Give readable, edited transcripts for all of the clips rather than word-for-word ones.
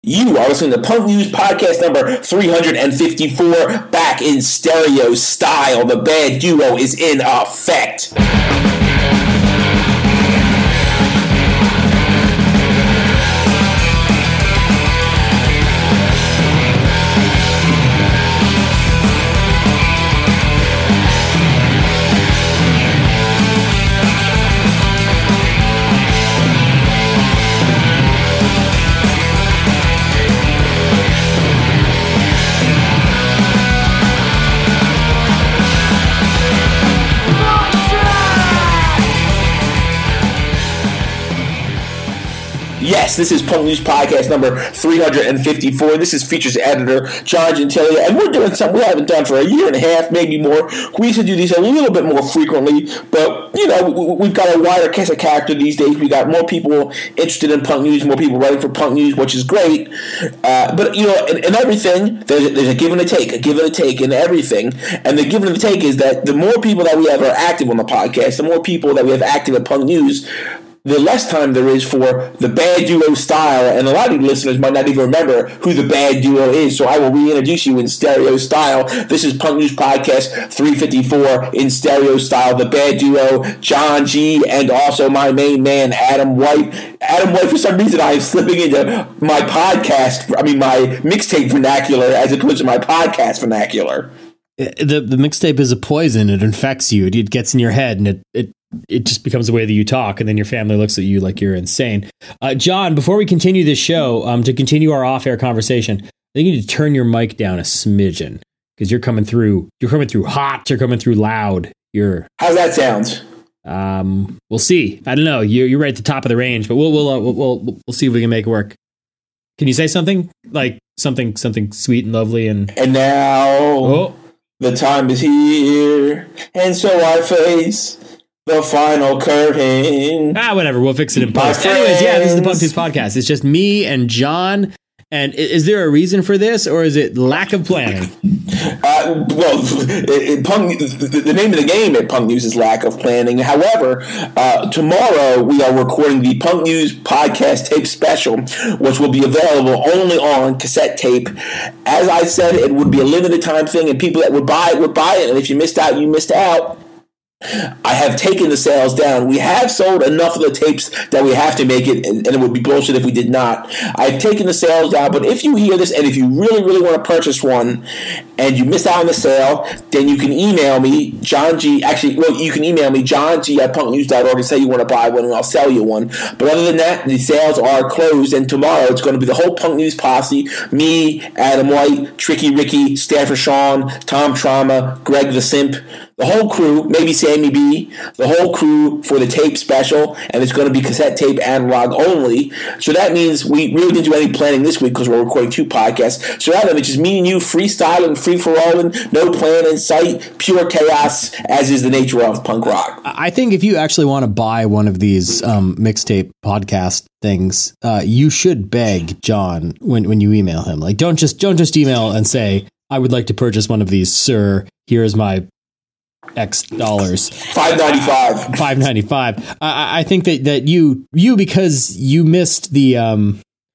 You are listening to Punk News Podcast number 354, back in stereo style. The bad duo is in effect. Yes, this is Punk News Podcast number 354. This is features editor John Gentile, and we're doing something we haven't done for a year and a half, maybe more. We used to do these a little bit more frequently, but, you know, we've got a wider cast of character these days. We got more people interested in punk news, more people writing for punk news, which is great. But, you know, in everything, there's a give and a take in everything. And the give and the take is that the more people that we have are active on the podcast, the more people that we have active at Punk News, the less time there is for the bad duo style, and a lot of you listeners might not even remember who the bad duo is, so I will reintroduce you in stereo style. This is Punk News Podcast 354 in stereo style. The bad duo, John G, and also my main man, Adam White. Adam White, for some reason, I am slipping into my mixtape vernacular as opposed to my podcast vernacular. The mixtape is a poison. It infects you. It gets in your head, and it just becomes the way that you talk, and then your family looks at you like you're insane. John, before we continue this show, to continue our off-air conversation, I think you need to turn your mic down a smidgen, because you're coming through hot, you're coming through loud. How's that sound? We'll see. I don't know. You're right at the top of the range, but we'll see if we can make it work. Can you say something like something sweet and lovely and now the time is here, and so I face the final curtain. Whatever. We'll fix it in post. Anyways, yeah, this is the Punk News Podcast. It's just me and John. And is there a reason for this, or is it lack of planning? The name of the game at Punk News is lack of planning. However, tomorrow we are recording the Punk News Podcast tape special, which will be available only on cassette tape. As I said, it would be a limited time thing, and people that would buy it. And if you missed out, you missed out. I have taken the sales down. We have sold enough of the tapes that we have to make it, and it would be bullshit if we did not. I've taken the sales down, but if you hear this and if you really, really want to purchase one and you miss out on the sale, then you can email me, John G. You can email me, johnG@punknews.org, and say you want to buy one, and I'll sell you one. But other than that, the sales are closed, and tomorrow it's going to be the whole Punk News posse, me, Adam White, Tricky Ricky, Stanford Sean, Tom Trauma, Greg the Simp, the whole crew, maybe Sammy B, the whole crew for the tape special, and it's going to be cassette tape analog only. So that means we really didn't do any planning this week because we're recording 2 podcasts. So that means it's just me and you freestyling, free-for-alling, no plan in sight, pure chaos, as is the nature of punk rock. I think if you actually want to buy one of these mixtape podcast things, you should beg John when you email him. Like, don't just email and say, I would like to purchase one of these, sir. Here is my X dollars. $5.95. I think that you because you missed the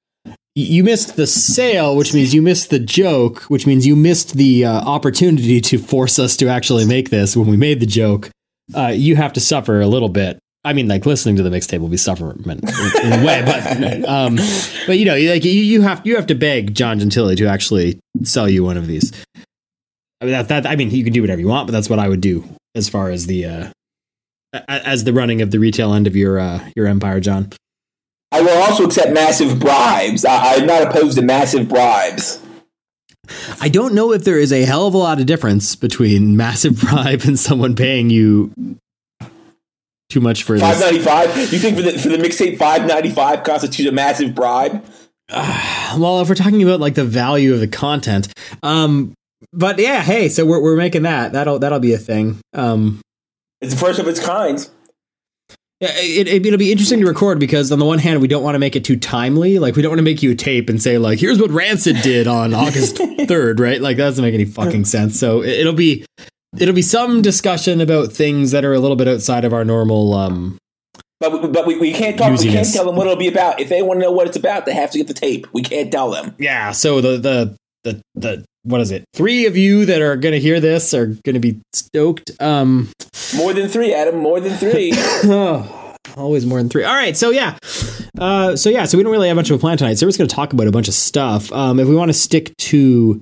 sale, which means you missed the joke, which means you missed the opportunity to force us to actually make this when we made the joke. You have to suffer a little bit. I mean, like, listening to the mixtape will be sufferment in a way, but you know, like you have to beg John Gentile to actually sell you one of these. I mean, you can do whatever you want, but that's what I would do as far as the running of the retail end of your empire, John. I will also accept massive bribes. I'm not opposed to massive bribes. I don't know if there is a hell of a lot of difference between massive bribe and someone paying you too much for $5.95. You think for the mixtape $5.95 constitutes a massive bribe? Well, if we're talking about like the value of the content. But yeah, hey, so we're making that. That'll be a thing. It's the first of its kind. Yeah, it'll be interesting to record because on the one hand, we don't want to make it too timely. Like, we don't want to make you a tape and say, like, here's what Rancid did on August 3rd, right? Like, that doesn't make any fucking sense. So it'll be some discussion about things that are a little bit outside of our normal But we can't talk. Usiness. We can't tell them what it'll be about. If they want to know what it's about, they have to get the tape. We can't tell them. Yeah. So the what is it? 3 of you that are going to hear this are going to be stoked. More than 3, Adam. More than 3. Always more than 3. All right. So yeah. So we don't really have much of a plan tonight. So we're just going to talk about a bunch of stuff. If we want to stick to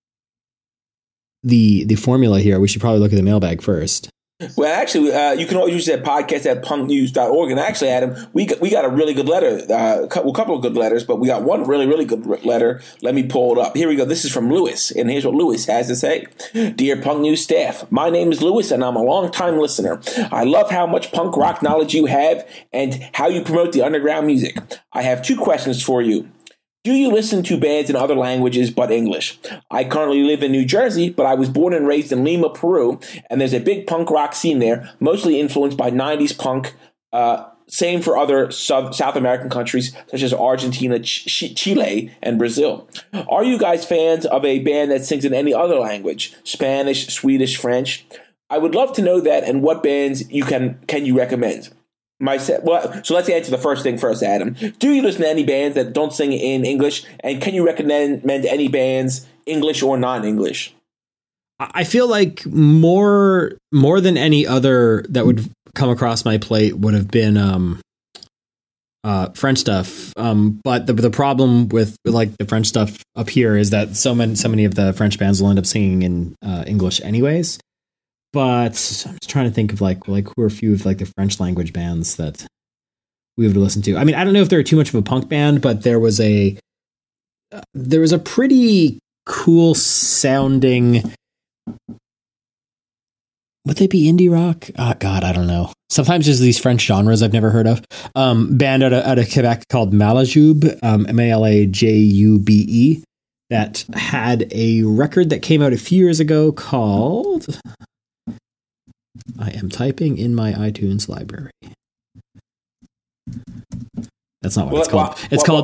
the formula here, we should probably look at the mailbag first. Well, actually, you can always use that podcast at punknews.org. And actually, Adam, we got a really good letter, a couple of good letters, but we got one really, really good letter. Let me pull it up. Here we go. This is from Lewis, and here's what Lewis has to say. Dear Punk News staff, my name is Lewis, and I'm a long-time listener. I love how much punk rock knowledge you have and how you promote the underground music. I have 2 questions for you. Do you listen to bands in other languages but English? I currently live in New Jersey, but I was born and raised in Lima, Peru, and there's a big punk rock scene there, mostly influenced by 90s punk. Same for other South American countries such as Argentina, Chile, and Brazil. Are you guys fans of a band that sings in any other language? Spanish, Swedish, French? I would love to know that, and what bands can you recommend? So let's answer the first thing first, Adam. Do you listen to any bands that don't sing in English? And can you recommend any bands, English or non-English? I feel like more than any other that would come across my plate would have been French stuff. But the problem with like the French stuff up here is that so many of the French bands will end up singing in English anyways. But I'm just trying to think of like who are a few of like the French language bands that we would listen to. I mean, I don't know if they're too much of a punk band, but there was a pretty cool sounding. Would they be indie rock? Oh, God, I don't know. Sometimes there's these French genres I've never heard of. Band out of Quebec called Malajube, Malajube, that had a record that came out a few years ago called. I am typing in my iTunes library. That's not what it's called. It's called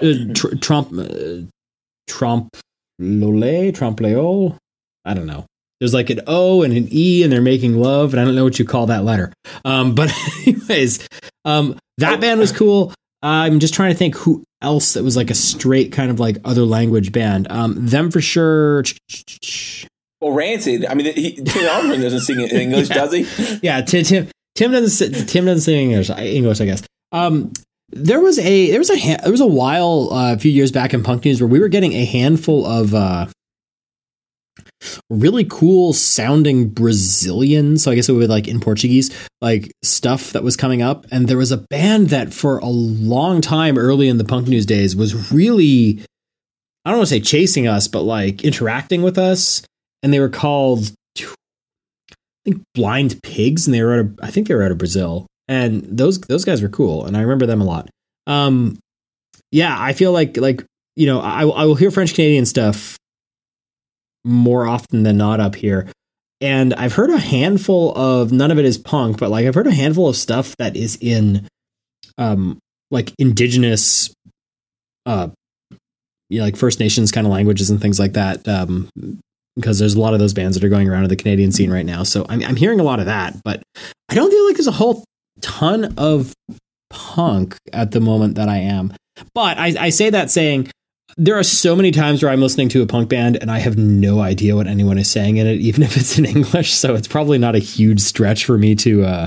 Trompe-l'Oeil. I don't know. There's like an O and an E, and they're making love, and I don't know what you call that letter. But anyways, that band was cool. I'm just trying to think who else that was like a straight kind of like other language band. Them for sure. Well, Rancid. I mean, Tim Armstrong doesn't sing in English, does he? Yeah, Tim doesn't sing English, I guess. There was a while a few years back in Punk News where we were getting a handful of really cool sounding Brazilian, so I guess it would be like in Portuguese, like stuff that was coming up. And there was a band that for a long time early in the Punk News days was really, I don't want to say chasing us, but like interacting with us. And they were called, I think, Blind Pigs, and I think they were out of Brazil. And those guys were cool, and I remember them a lot. Yeah, I feel like you know, I will hear French Canadian stuff more often than not up here. And I've heard a handful of, none of it is punk, but like I've heard a handful of stuff that is in like indigenous like First Nations kind of languages and things like that. Because there's a lot of those bands that are going around in the Canadian scene right now. So I'm hearing a lot of that, but I don't feel like there's a whole ton of punk at the moment that I am. But I say that saying there are so many times where I'm listening to a punk band and I have no idea what anyone is saying in it, even if it's in English. So it's probably not a huge stretch for me to,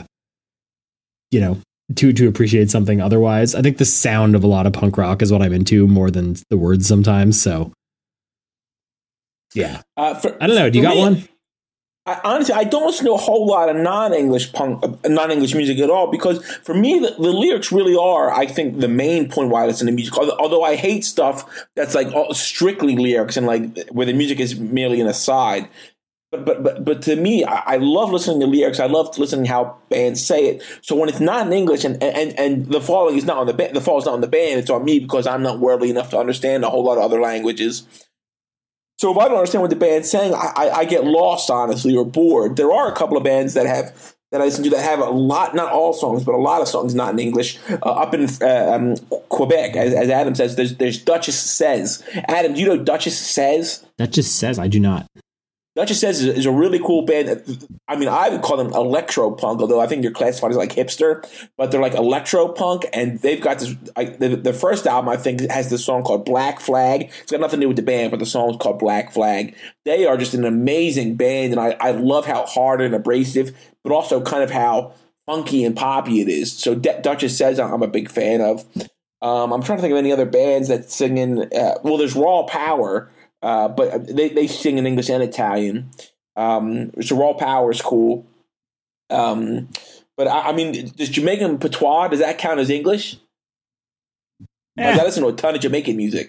to appreciate something otherwise. I think the sound of a lot of punk rock is what I'm into more than the words sometimes. So. Yeah. I don't know. Do you got one? Honestly, I don't listen to a whole lot of non-English music at all, because for me, the lyrics really are, I think, the main point why I listen to music. Although I hate stuff that's like strictly lyrics and like where the music is merely an aside. But to me, I love listening to lyrics. I love listening to how bands say it. So when it's not in English and the fall is not on the band, the fall is not on the band. It's on me because I'm not worldly enough to understand a whole lot of other languages. So if I don't understand what the band's saying, I get lost, honestly, or bored. There are a couple of bands that I listen to that have a lot, not all songs, but a lot of songs not in English. Up in Quebec, as Adam says, there's Duchess Says. Adam, do you know Duchess Says? Duchess Says? I do not. Duchess Says is a really cool band. I mean, I would call them electro punk, although I think they're classified as like hipster, but they're like electro punk, and they've got this. The first album, I think, has this song called Black Flag. It's got nothing to do with the band, but the song's called Black Flag. They are just an amazing band, and I love how hard and abrasive, but also kind of how funky and poppy it is. So Duchess Says I'm a big fan of. I'm trying to think of any other bands that sing in. Well, there's Raw Power. But they sing in English and Italian. So Raw Power is cool. But I mean, does Jamaican patois, does that count as English? I listen to a ton of Jamaican music.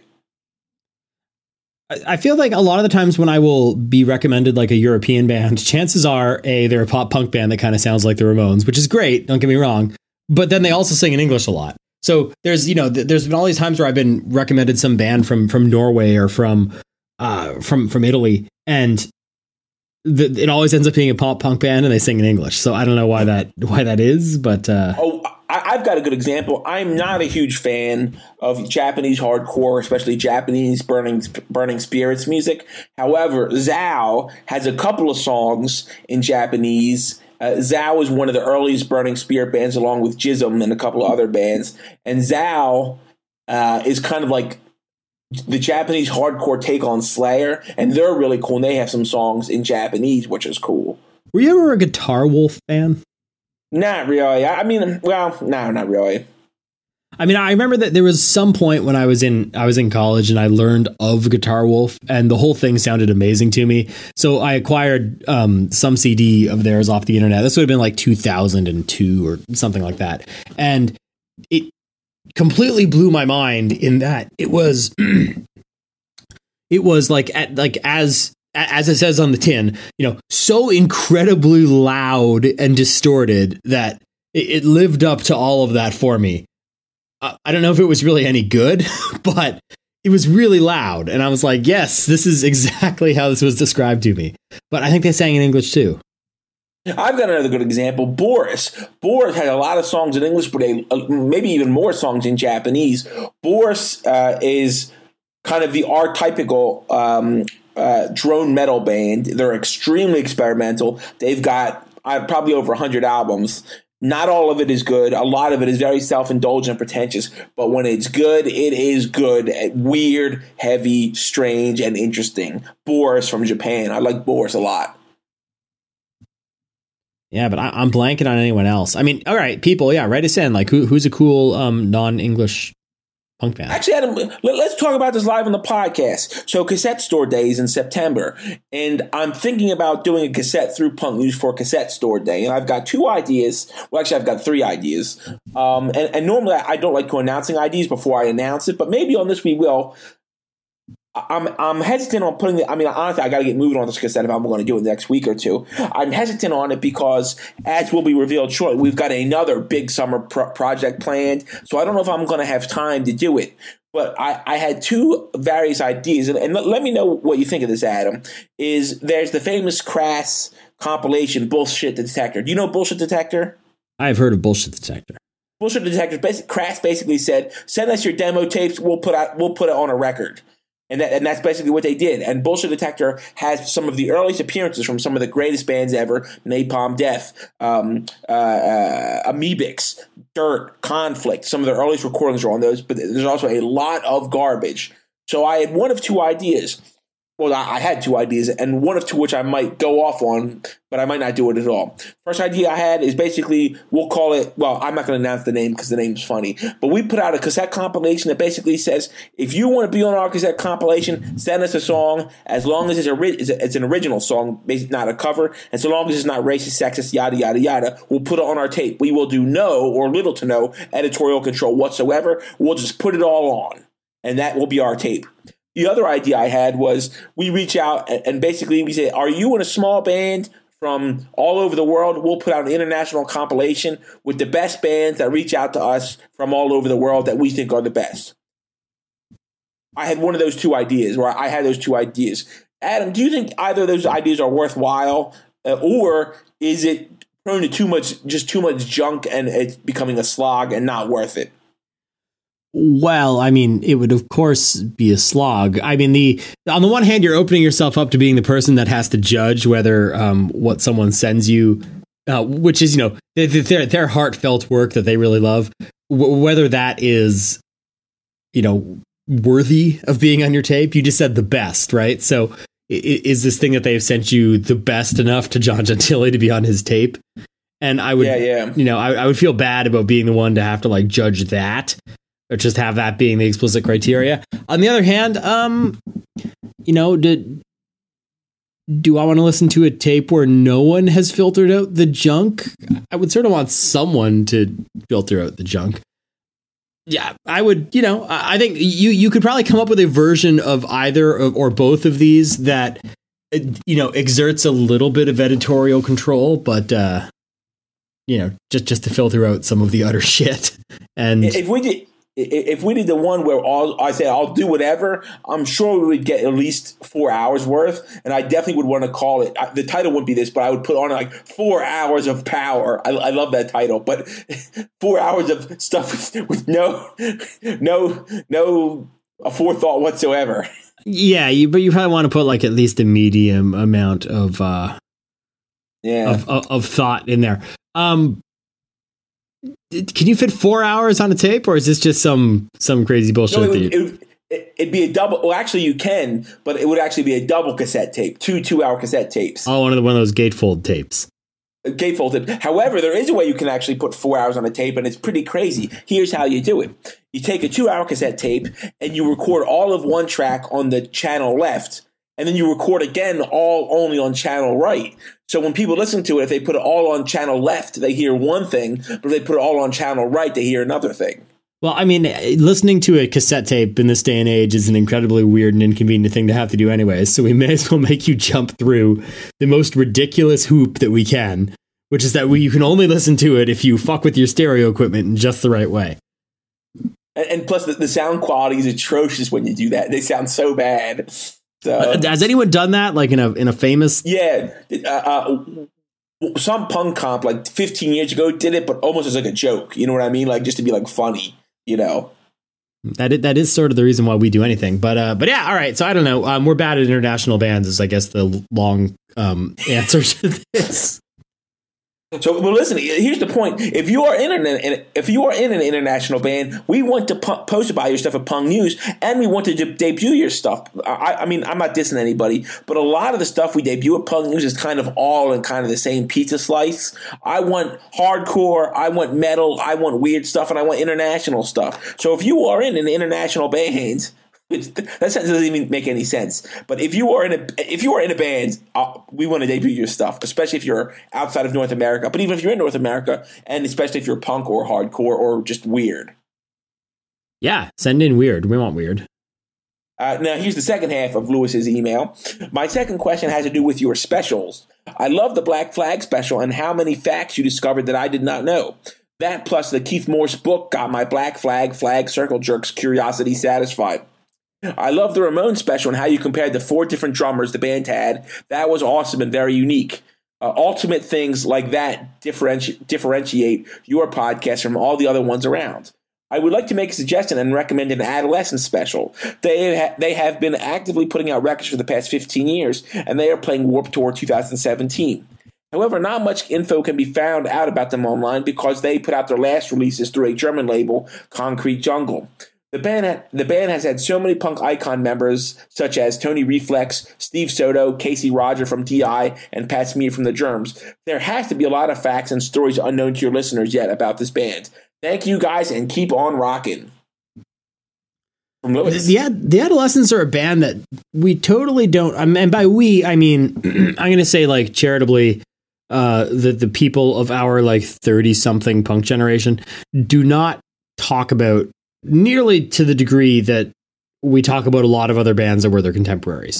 I feel like a lot of the times when I will be recommended like a European band, chances are they're a pop punk band that kind of sounds like the Ramones, which is great. Don't get me wrong. But then they also sing in English a lot. So there's been all these times where I've been recommended some band from Norway or from Italy, and it always ends up being a pop punk band, and they sing in English. So I don't know why that is, but I've got a good example. I'm not a huge fan of Japanese hardcore, especially Japanese burning spirits music. However, Zao has a couple of songs in Japanese. Zao is one of the earliest burning spirit bands, along with Jism and a couple of other bands. And Zao is kind of like the Japanese hardcore take on Slayer, and they're really cool. And they have some songs in Japanese, which is cool. Were you ever a Guitar Wolf fan? Not really. I mean, well, no, not really. I mean, I remember that there was some point when I was in college and I learned of Guitar Wolf, and the whole thing sounded amazing to me. So I acquired some CD of theirs off the internet. This would have been like 2002 or something like that, and it completely blew my mind in that it was like as it says on the tin, so incredibly loud and distorted that it lived up to all of that for me. I don't know if it was really any good, but it was really loud. And I was like, yes, this is exactly how this was described to me. But I think they sang in English too. I've got another good example. Boris. Boris had a lot of songs in English, but maybe even more songs in Japanese. Boris is kind of the archetypical drone metal band. They're extremely experimental. They've got probably over 100 albums. Not all of it is good. A lot of it is very self-indulgent and pretentious. But when it's good, it is good. Weird, heavy, strange, and interesting. Boris from Japan. I like Boris a lot. Yeah, but I'm blanking on anyone else. I mean, all right, people, yeah, write us in. Like, who's a cool non-English punk band? Actually, Adam, let's talk about this live on the podcast. So Cassette Store Day is in September, and I'm thinking about doing a cassette through Punk News for Cassette Store Day, and I've got two ideas. Well, actually, I've got three ideas. And normally I don't like to announcing ideas before I announce it, but maybe on this we will. I'm hesitant on putting it. I mean, honestly, I got to get moving on this cassette if I'm going to do it next week or two. I'm hesitant on it because, as will be revealed shortly, we've got another big summer project planned. So I don't know if I'm going to have time to do it. But I had two various ideas, and let me know what you think of this, Adam. There's the famous Crass compilation, Bullshit Detector. Do you know Bullshit Detector? I've heard of Bullshit Detector. Bullshit Detector. Crass basically said, "Send us your demo tapes. We'll put it on a record." And that's basically what they did. And Bullshit Detector has some of the earliest appearances from some of the greatest bands ever: Napalm Death, Amoebics, Dirt, Conflict. Some of their earliest recordings are on those, but there's also a lot of garbage. So I had one of two ideas. Well, I had two ideas, and one of two which I might go off on, but I might not do it at all. First idea I had is basically, we'll call it, well, I'm not going to announce the name because the name's funny, but we put out a cassette compilation that basically says, if you want to be on our cassette compilation, send us a song, as long as it's an original song, not a cover, and so long as it's not racist, sexist, yada, yada, yada, we'll put it on our tape. We will do no or little to no editorial control whatsoever. We'll just put it all on, and that will be our tape. The other idea I had was we reach out and basically we say, are you in a small band from all over the world? We'll put out an international compilation with the best bands that reach out to us from all over the world that we think are the best. I had one of those two ideas, or I had those two ideas. Adam, do you think either of those ideas are worthwhile, or is it prone to too much junk and it's becoming a slog and not worth it? Well, I mean, it would of course be a slog. I mean, on the one hand, you're opening yourself up to being the person that has to judge whether what someone sends you, which is, their heartfelt work that they really love, whether that is, worthy of being on your tape. You just said the best, right? So is this thing that they've sent you the best enough to John Gentile to be on his tape? And I would, I would feel bad about being the one to have to like judge that, or just have that being the explicit criteria. On the other hand, do I want to listen to a tape where no one has filtered out the junk? I would sort of want someone to filter out the junk. Yeah, I would, I think you could probably come up with a version of either or both of these that, exerts a little bit of editorial control, but, just to filter out some of the utter shit. And if we did the one where I said I'll do whatever, I'm sure we would get at least 4 hours worth, and I definitely would want to call it. The title wouldn't be this, but I would put on like 4 hours of power. I love that title, but 4 hours of stuff with no forethought whatsoever. Yeah, but you probably want to put like at least a medium amount of of thought in there. Can you fit 4 hours on a tape, or is this just some crazy bullshit? No, it'd be a double. Well, actually, you can, but it would actually be a double cassette tape, 2-hour cassette tapes. Oh, one of those gatefold tapes. Gatefold tape. However, there is a way you can actually put 4 hours on a tape, and it's pretty crazy. Here's how you do it: you take a 2-hour cassette tape, and you record all of one track on the channel left, and then you record again all only on channel right. So when people listen to it, if they put it all on channel left, they hear one thing, but if they put it all on channel right, they hear another thing. Well, I mean, listening to a cassette tape in this day and age is an incredibly weird and inconvenient thing to have to do anyways, so we may as well make you jump through the most ridiculous hoop that we can, which is that you can only listen to it if you fuck with your stereo equipment in just the right way. And plus, the sound quality is atrocious when you do that. They sound so bad. So, has anyone done that, like in a famous? Yeah, some punk comp like 15 years ago did it, but almost as like a joke. You know what I mean? Like just to be like funny. That is sort of the reason why we do anything. But yeah, all right. So I don't know. We're bad at international bands, is I guess the long answer to this. So, well, listen. Here's the point: if you are in an international band, we want to post about your stuff at Punk News, and we want to debut your stuff. I mean, I'm not dissing anybody, but a lot of the stuff we debut at Punk News is kind of all in kind of the same pizza slice. I want hardcore, I want metal, I want weird stuff, and I want international stuff. So, if you are in an international band, that doesn't even make any sense. But if you are in a band, we want to debut your stuff, especially if you're outside of North America. But even if you're in North America, and especially if you're punk or hardcore or just weird. Yeah, send in weird. We want weird. Now, here's the second half of Lewis's email. My second question has to do with your specials. I love the Black Flag special and how many facts you discovered that I did not know. That plus the Keith Morse book got my Black Flag Circle Jerks curiosity satisfied. I love the Ramones special and how you compared the 4 different drummers the band had. That was awesome and very unique. Ultimate things like that differentiate your podcast from all the other ones around. I would like to make a suggestion and recommend an Adolescence special. They have been actively putting out records for the past 15 years, and they are playing Warped Tour 2017. However, not much info can be found out about them online because they put out their last releases through a German label, Concrete Jungle. The band has had so many punk icon members such as Tony Reflex, Steve Soto, Casey Roger from T.I., and Pat Smear from the Germs. There has to be a lot of facts and stories unknown to your listeners yet about this band. Thank you guys and keep on rocking. From Lewis. The Adolescents are a band that we totally don't, and by we, I mean, I'm going to say like charitably, the people of our like 30-something punk generation do not talk about nearly to the degree that we talk about a lot of other bands that were their contemporaries.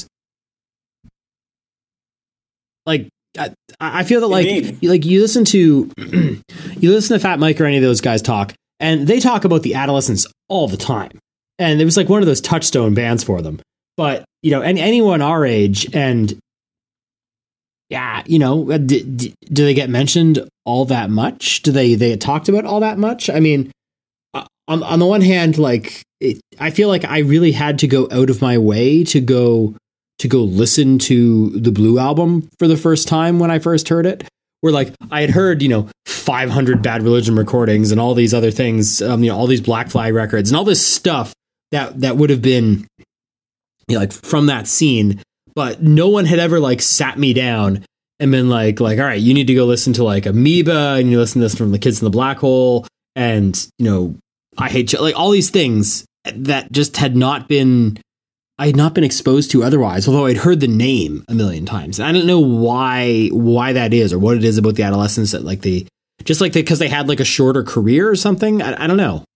Like, I feel that like you listen to Fat Mike or any of those guys talk, and they talk about the Adolescents all the time, and it was like one of those touchstone bands for them. But anyone our age, and yeah, do they get mentioned all that much? Do they get talked about all that much? I mean, on the one hand, like I feel like I really had to go out of my way to go listen to the Blue album for the first time when I first heard it. Where like I had heard, 500 Bad Religion recordings and all these other things, all these Black Flag records and all this stuff that would have been like from that scene, but no one had ever like sat me down and been like, all right, you need to go listen to like Amoeba and you listen to this from the Kids in the Black Hole and I Hate You, like all these things that just I had not been exposed to otherwise, although I'd heard the name a million times. And I don't know why that is or what it is about the Adolescents that like because they had like a shorter career or something. I don't know.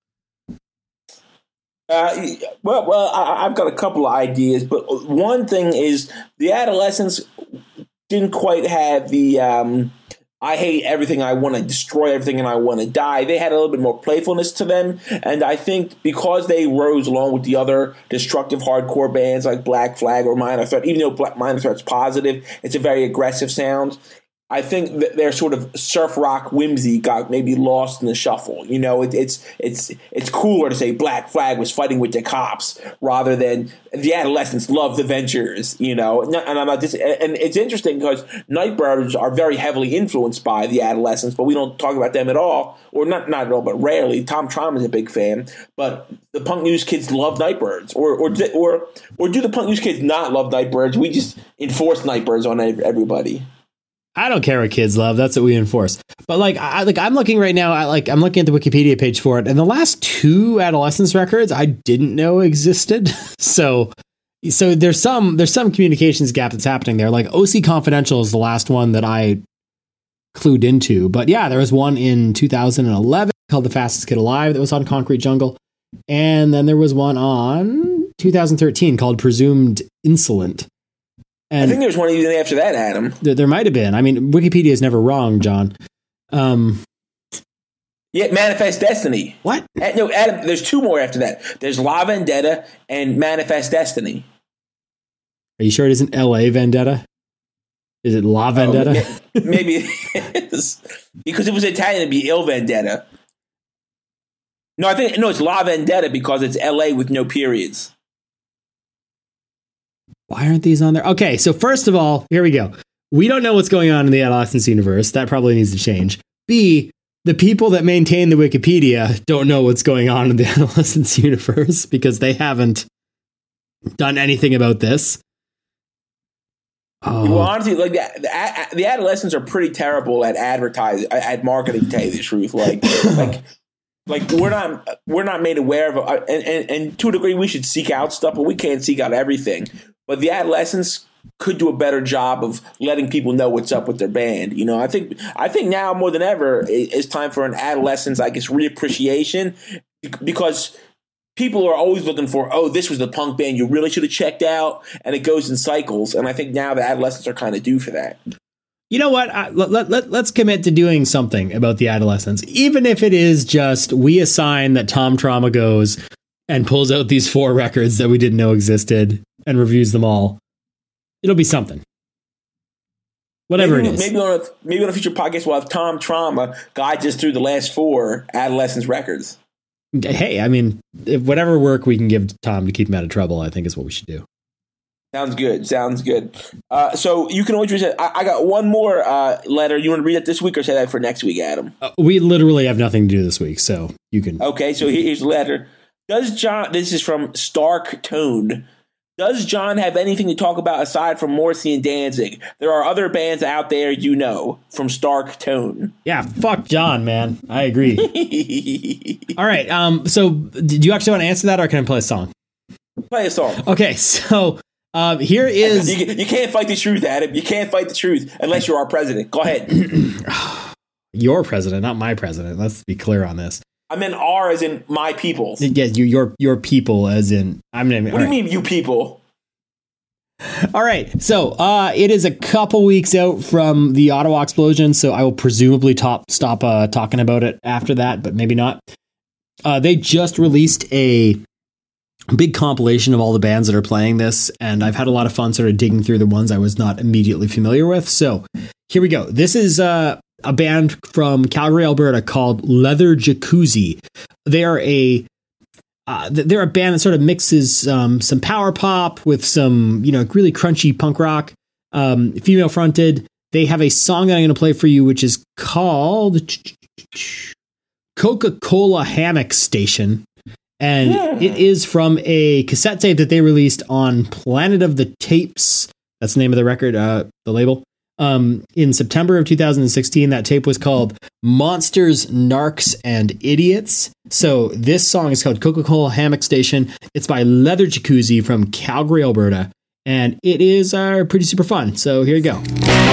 Well, I've got a couple of ideas, but one thing is the Adolescents didn't quite have the I hate everything, I want to destroy everything, and I want to die. They had a little bit more playfulness to them, and I think because they rose along with the other destructive hardcore bands like Black Flag or Minor Threat, even though Minor Threat's positive, it's a very aggressive sound. I think that their sort of surf rock whimsy got maybe lost in the shuffle. It's cooler to say Black Flag was fighting with the cops rather than the Adolescents love the Ventures. And I'm not and it's interesting because Nightbirds are very heavily influenced by the Adolescents, but we don't talk about them at all, or not at all, but rarely. Tom Traum is a big fan, but the Punk News kids love Nightbirds, or do the Punk News kids not love Nightbirds? We just enforce Nightbirds on everybody. I don't care what kids love. That's what we enforce. But I'm looking right now. I'm looking at the Wikipedia page for it, and the last 2 Adolescents records I didn't know existed. So there's some communications gap that's happening there. Like OC Confidential is the last one that I clued into. But yeah, there was one in 2011 called The Fastest Kid Alive that was on Concrete Jungle, and then there was one on 2013 called Presumed Insolent. And I think there's one even after that, Adam. There might have been. I mean, Wikipedia is never wrong, John. Yeah, Manifest Destiny. What? No, Adam, there's 2 more after that. There's La Vendetta and Manifest Destiny. Are you sure it isn't L.A. Vendetta? Is it La Vendetta? Maybe it is. Because it was Italian, it'd be Il Vendetta. No, it's La Vendetta because it's L.A. with no periods. Why aren't these on there? Okay, so first of all, here we go. We don't know what's going on in the Adolescents universe. That probably needs to change. B, the people that maintain the Wikipedia don't know what's going on in the Adolescents universe because they haven't done anything about this. Oh. Well, honestly, like the Adolescents are pretty terrible at advertising, at marketing. To tell you the truth, like we're not made aware of, and to a degree, we should seek out stuff, but we can't seek out everything. But the Adolescents could do a better job of letting people know what's up with their band. I think now more than ever, it's time for an Adolescents, I guess, reappreciation, because people are always looking for, this was the punk band you really should have checked out, and it goes in cycles. And I think now the Adolescents are kind of due for that. You know what? Let's commit to doing something about the Adolescents, even if it is just we assign that Tom Trauma goes and pulls out these 4 records that we didn't know existed and reviews them all. It'll be something. Whatever it is. Maybe on a future podcast we'll have Tom Trauma guide us through the last 4 Adolescents records. Hey, I mean, whatever work we can give Tom to keep him out of trouble, I think is what we should do. Sounds good. So you can always read it. I got one more letter. You want to read it this week or say that for next week, Adam? We literally have nothing to do this week, so you can. Okay, so here's the letter. This is from Stark Tone. Does John have anything to talk about aside from Morrissey and Danzig? There are other bands out there from Stark Tone. Yeah, fuck John, man. I agree. All right, so do you actually want to answer that, or can I play a song? Play a song. Okay, so here is... You can't fight the truth, Adam. You can't fight the truth unless you're our president. Go ahead. Your president, not my president. Let's be clear on this. I meant R as in my people. Yes, your people as in... What do you mean, you people? All right, so it is a couple weeks out from the Ottawa explosion, so I will presumably stop talking about it after that, but maybe not. They just released a big compilation of all the bands that are playing this, and I've had a lot of fun sort of digging through the ones I was not immediately familiar with. So here we go. This is a band from Calgary, Alberta called Leather Jacuzzi. They're a band that sort of mixes some power pop with some, really crunchy punk rock, female fronted. They have a song that I'm going to play for you, which is called Coca-Cola Hammock Station. And it is from a cassette tape that they released on Planet of the Tapes. That's the name of the record, the label. In September of 2016, that tape was called Monsters, Narcs, and Idiots. So this song is called Coca-Cola Hammock Station. It's by Leather Jacuzzi from Calgary, Alberta. And it is pretty super fun. So here you go.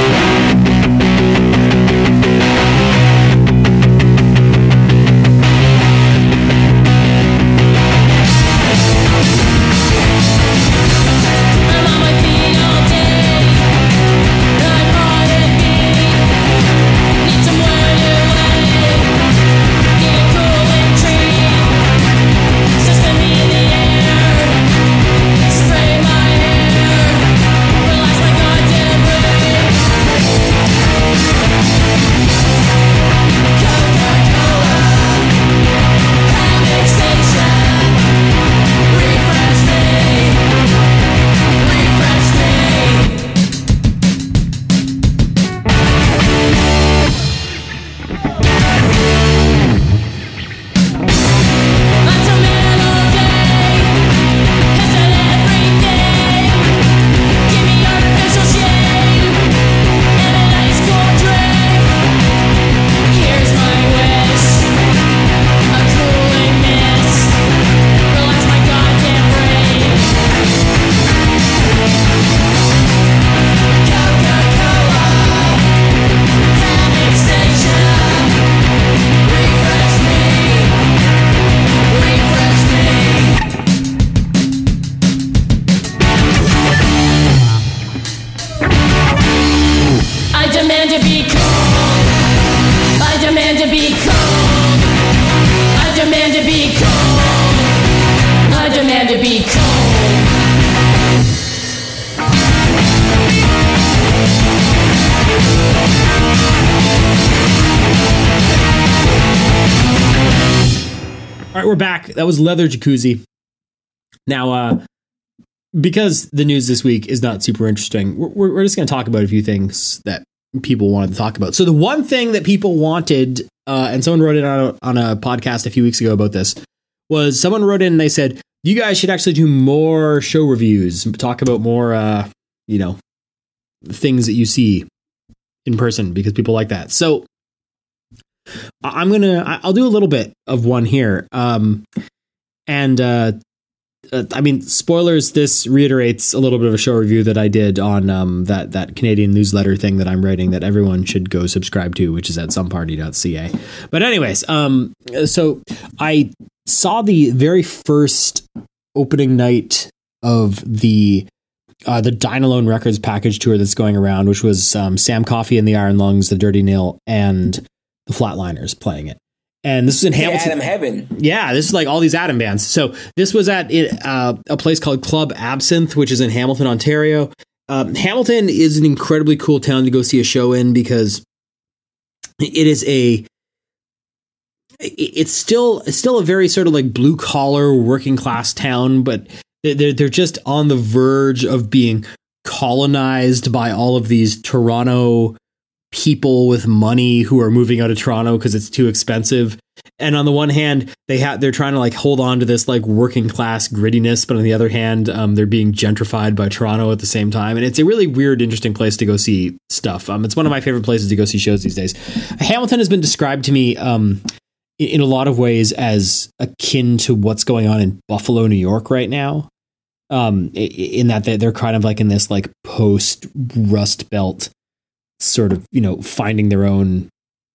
We're back. That was Leather Jacuzzi. Now, because the news this week is not super interesting, we're just going to talk about a few things that people wanted to talk about. So the one thing that people wanted, and someone wrote it on a podcast a few weeks ago about this, was someone wrote in and they said, you guys should actually do more show reviews, talk about more, things that you see in person, because people like that. So I'll do a little bit of one here. Spoilers, this reiterates a little bit of a show review that I did on that Canadian newsletter thing that I'm writing that everyone should go subscribe to, which is at someparty.ca. But anyways, so I saw the very first opening night of the Dynalone Records package tour that's going around, which was Sam Coffey and the Iron Lungs, the Dirty Nil, and the Flatliners playing it. And this was in Hamilton. Adam Heaven. Yeah, this is like all these Adam bands. So this was at a place called Club Absinthe, which is in Hamilton, Ontario. Hamilton is an incredibly cool town to go see a show in because it's still a very sort of like blue collar working class town, but they're just on the verge of being colonized by all of these Toronto people with money who are moving out of Toronto because it's too expensive. And on the one hand, they're trying to like hold on to this like working class grittiness, but on the other hand, they're being gentrified by Toronto at the same time. And it's a really weird, interesting place to go see stuff. It's one of my favorite places to go see shows these days. Hamilton has been described to me in a lot of ways as akin to what's going on in Buffalo, New York right now. In that they're kind of like in this like post Rust Belt sort of, finding their own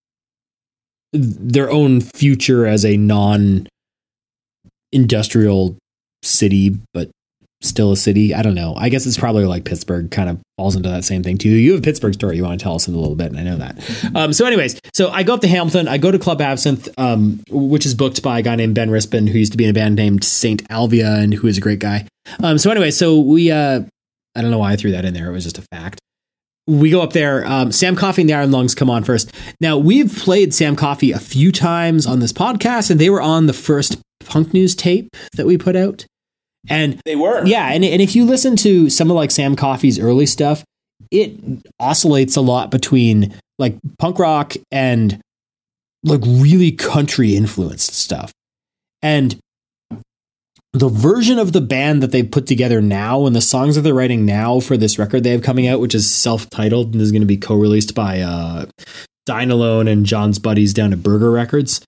future as a non-industrial city, but still a city. I don't know. I guess it's probably like Pittsburgh kind of falls into that same thing too. You have a Pittsburgh story you want to tell us in a little bit, and I know that. So anyways, so I go up to Hamilton. I go to Club Absinthe, which is booked by a guy named Ben Rispin, who used to be in a band named Saint Alvia, and who is a great guy. So anyway, so we, I don't know why I threw that in there. It was just a fact. we go up there. Sam Coffey and the Iron Lungs come on first. Now, we've played Sam Coffey a few times on this podcast, and they were on the first Punk News tape that we put out. And they were. Yeah, and if you listen to some of like Sam Coffey's early stuff, it oscillates a lot between like punk rock and like really country influenced stuff. And the version of the band that they've put together now and the songs that they're writing now for this record they have coming out, which is self-titled and is going to be co-released by Dine Alone and John's buddies down at Burger Records.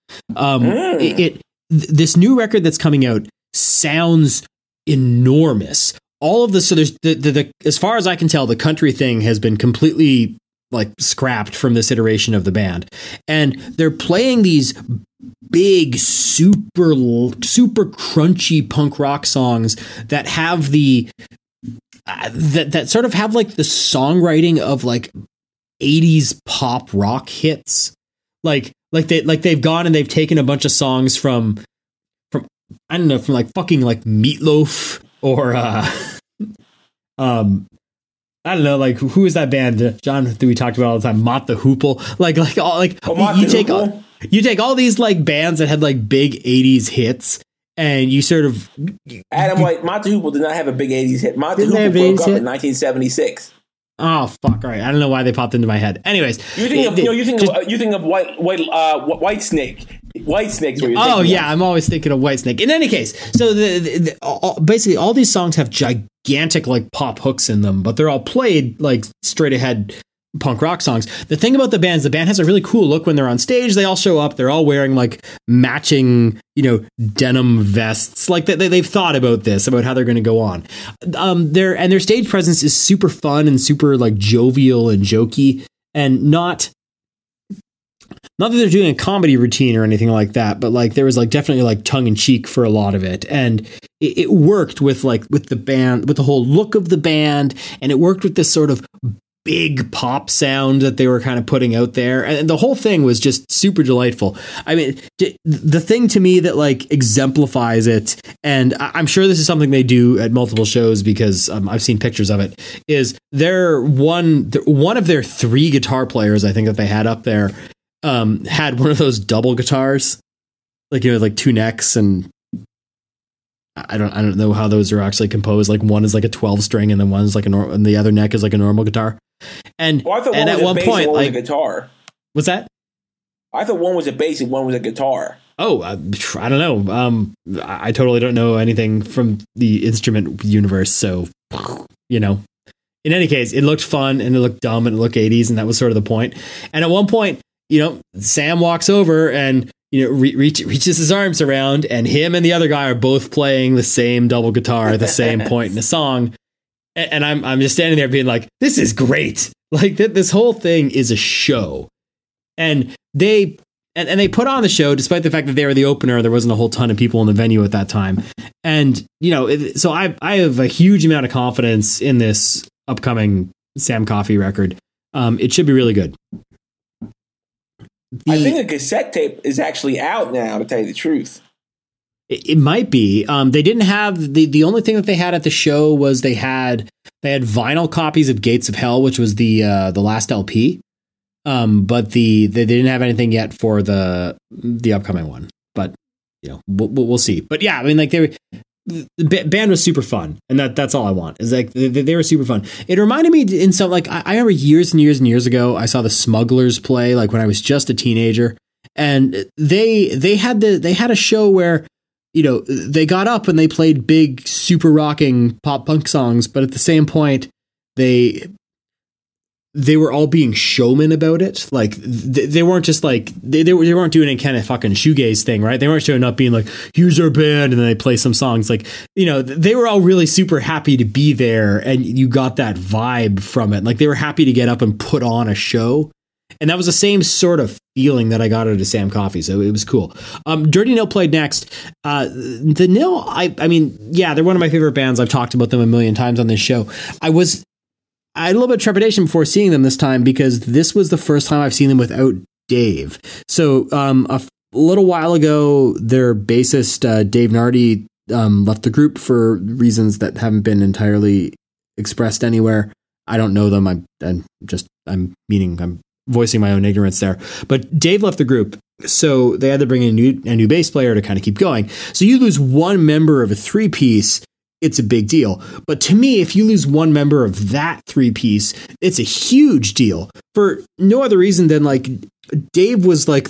This new record that's coming out sounds enormous. All of this, so there's the as far as I can tell, the country thing has been completely like scrapped from this iteration of the band, and they're playing these big, super crunchy punk rock songs that have the that sort of have like the songwriting of like 80s pop rock hits, like they've gone and they've taken a bunch of songs from I don't know, from like fucking like Meatloaf or I don't know, like who is that band, John, that we talked about all the time? Mott the Hoople. You take all these like bands that had like big 80s hits, and you sort of Adam White. Mott the Hoople did not have a big 80s hit. Mott the Hoople broke up in 1976. Oh fuck! All right, I don't know why they popped into my head. Anyways, you think of White Snake. White Snake's what you're thinking. Oh yeah, I'm always thinking of White Snake. In any case, so basically all these songs have gigantic like pop hooks in them, but they're all played like straight ahead punk rock songs. The thing about the band has a really cool look when they're on stage. They all show up. They're all wearing like matching, denim vests. Like they've thought about this, about how they're going to go on. Their stage presence is super fun and super like jovial and jokey, and not that they're doing a comedy routine or anything like that, but like there was like definitely like tongue in cheek for a lot of it. And it worked with the band, with the whole look of the band. And it worked with this sort of big pop sound that they were kind of putting out there. And the whole thing was just super delightful. I mean, the thing to me that like exemplifies it, and I'm sure this is something they do at multiple shows because I've seen pictures of it, is one of their 3 guitar players, I think, that they had up there, had one of those double guitars, like, like 2 necks, and I don't know how those are actually composed. Like one is like a 12 string, and then one's like and the other neck is like a normal guitar. And at one point, like, a guitar. What's that? I thought one was a bass and one was a guitar. Oh, I don't know. I totally don't know anything from the instrument universe, so In any case, it looked fun and it looked dumb and it looked 80s, and that was sort of the point. And at one point, Sam walks over and reaches his arms around, and him and the other guy are both playing the same double guitar at the same point in the song. And I'm just standing there being like, this is great. Like this whole thing is a show. And they put on the show despite the fact that they were the opener. There wasn't a whole ton of people in the venue at that time. And, so I have a huge amount of confidence in this upcoming Sam Coffey record. It should be really good. I think a cassette tape is actually out now, to tell you the truth. It might be. They didn't have the only thing that they had at the show was they had vinyl copies of Gates of Hell, which was the last LP. But they didn't have anything yet for the upcoming one. But we'll see. But yeah, I mean, like the band was super fun, and that's all I want. Is like they were super fun. It reminded me in some, like, I remember years and years and years ago, I saw the Smugglers play, like when I was just a teenager, and they had a show where they got up and they played big, super rocking pop punk songs, but at the same point they were all being showmen about it. Like they weren't just like they weren't doing any kind of fucking shoegaze thing, right? They weren't showing up being like, here's our band, and then they play some songs. Like, they were all really super happy to be there, and you got that vibe from it. Like they were happy to get up and put on a show. And that was the same sort of feeling that I got out of Sam Coffey. So it was cool. Dirty Nil played next. The Nil, I mean, yeah, they're one of my favorite bands. I've talked about them a million times on this show. I had a little bit of trepidation before seeing them this time because this was the first time I've seen them without Dave. So a little while ago, their bassist, Dave Nardi, left the group for reasons that haven't been entirely expressed anywhere. I don't know them. I'm voicing my own ignorance there. But Dave left the group, so they had to bring in a new bass player to kind of keep going. So you lose one member of a 3-piece, it's a big deal. But to me, if you lose one member of that 3-piece, it's a huge deal for no other reason than like Dave was like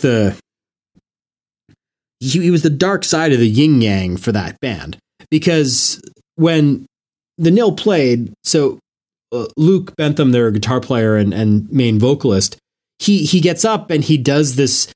he was the dark side of the yin yang for that band, because when the Nil played, so Luke Bentham, their guitar player and main vocalist, he gets up and he does this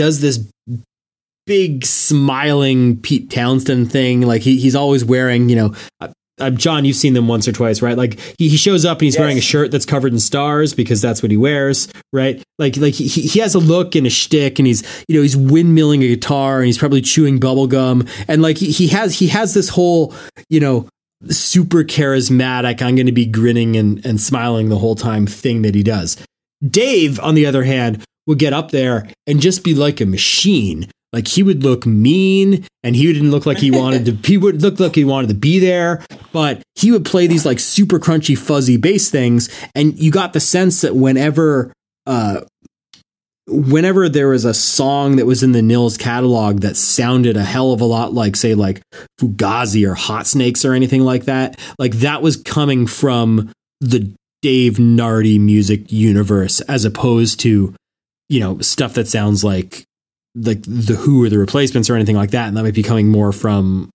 big smiling Pete Townsend thing. Like he's always wearing, John, you've seen them once or twice, right? Like he shows up and he's wearing a shirt that's covered in stars because that's what he wears, right? Like he has a look and a shtick, and he's windmilling a guitar and he's probably chewing bubble gum, and like he has this whole, super charismatic, I'm going to be grinning and smiling the whole time thing that he does. Dave, on the other hand, would get up there and just be like a machine. Like he would look mean, and he didn't look like he wanted to. He would look like he wanted to be there, but he would play these like super crunchy, fuzzy bass things, and you got the sense that whenever there was a song that was in the Nils catalog that sounded a hell of a lot like, say, like Fugazi or Hot Snakes or anything like that was coming from the Dave Nardi music universe, as opposed to, stuff that sounds like the Who or the Replacements or anything like that. And that might be coming more from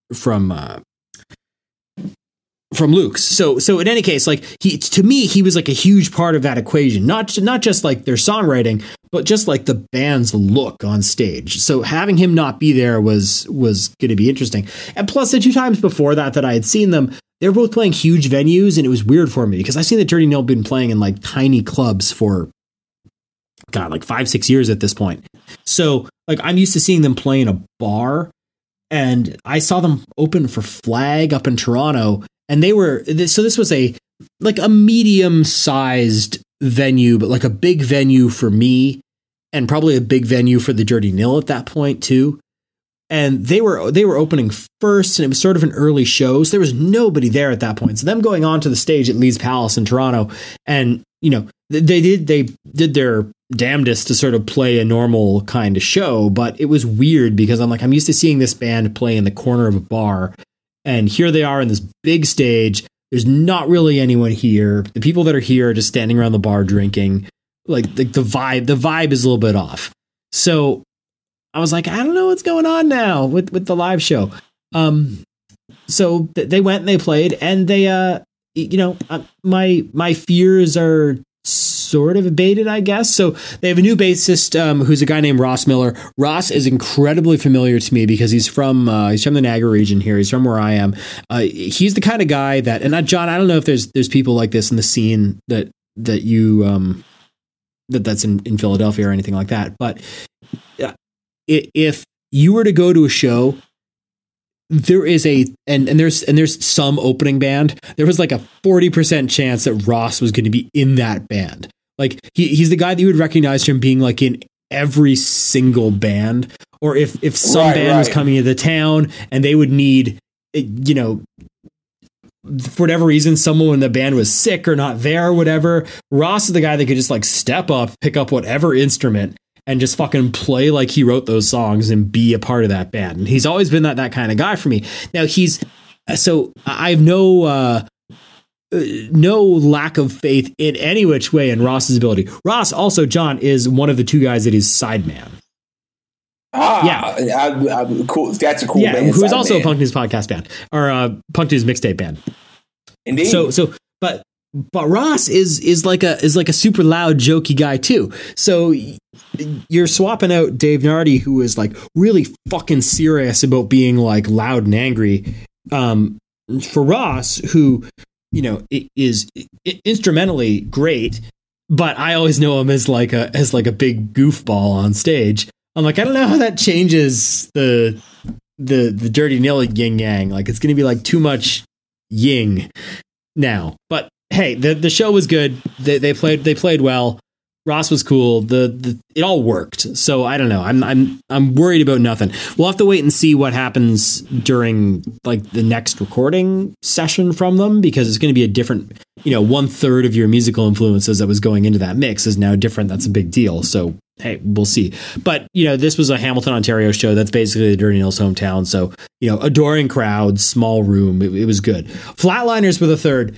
Luke's. So in any case, like to me, he was like a huge part of that equation, not just like their songwriting, but just like the band's look on stage. So having him not be there was going to be interesting. And plus the 2 times before that I had seen them, they were both playing huge venues, and it was weird for me because I've seen the Dirty Nil been playing in like tiny clubs for like 5-6 years at this point. So like I'm used to seeing them play in a bar, and I saw them open for Flag up in Toronto, and this was a medium sized venue, but like a big venue for me, and probably a big venue for the Dirty Nil at that point too. And they were opening first, and it was sort of an early show, so there was nobody there at that point. So them going onto the stage at Lee's Palace in Toronto, and they did their damnedest to sort of play a normal kind of show, but it was weird because I'm used to seeing this band play in the corner of a bar, and here they are in this big stage. There's not really anyone here. The people that are here are just standing around the bar drinking. Like the vibe is a little bit off. So I was like, I don't know what's going on now with the live show. So they went and they played, and they, my fears are sort of abated, I guess. So they have a new bassist who's a guy named Ross Miller. Ross is incredibly familiar to me because he's from the Niagara region here. He's from where I am. He's the kind of guy that, and John, I don't know if there's people like this in the scene that you that's in Philadelphia or anything like that. But if you were to go to a show, there is there's some opening band. There was like a 40% chance that Ross was going to be in that band. Like he's the guy that you would recognize from being like in every single band, or if some band was coming into town and they would need, for whatever reason, someone in the band was sick or not there or whatever, Ross is the guy that could just like step up, pick up whatever instrument, and just fucking play like he wrote those songs and be a part of that band. And he's always been that kind of guy for me. Now I have no lack of faith in any which way in Ross's ability. Ross also, John, is one of the 2 guys that is sideman. Cool. That's a cool band. Yeah, who's also a Punk News podcast band, or Punk News mixtape band. Indeed. But Ross is like a super loud, jokey guy too. So you're swapping out Dave Nardi, who is like really fucking serious about being like loud and angry, for Ross, who is instrumentally great, but I always know him as like a big goofball on stage. I'm like, I don't know how that changes the Dirty Nil yin yang. Like it's going to be like too much yin now, but. Hey, the show was good. They played well. Ross was cool. It all worked. So I don't know. I'm worried about nothing. We'll have to wait and see what happens during like the next recording session from them, because it's going to be a different, 1/3 of your musical influences that was going into that mix is now different. That's a big deal. So hey, we'll see. But this was a Hamilton, Ontario show. That's basically the Dirty Nils hometown. So adoring crowd, small room. It was good. Flatliners were the third.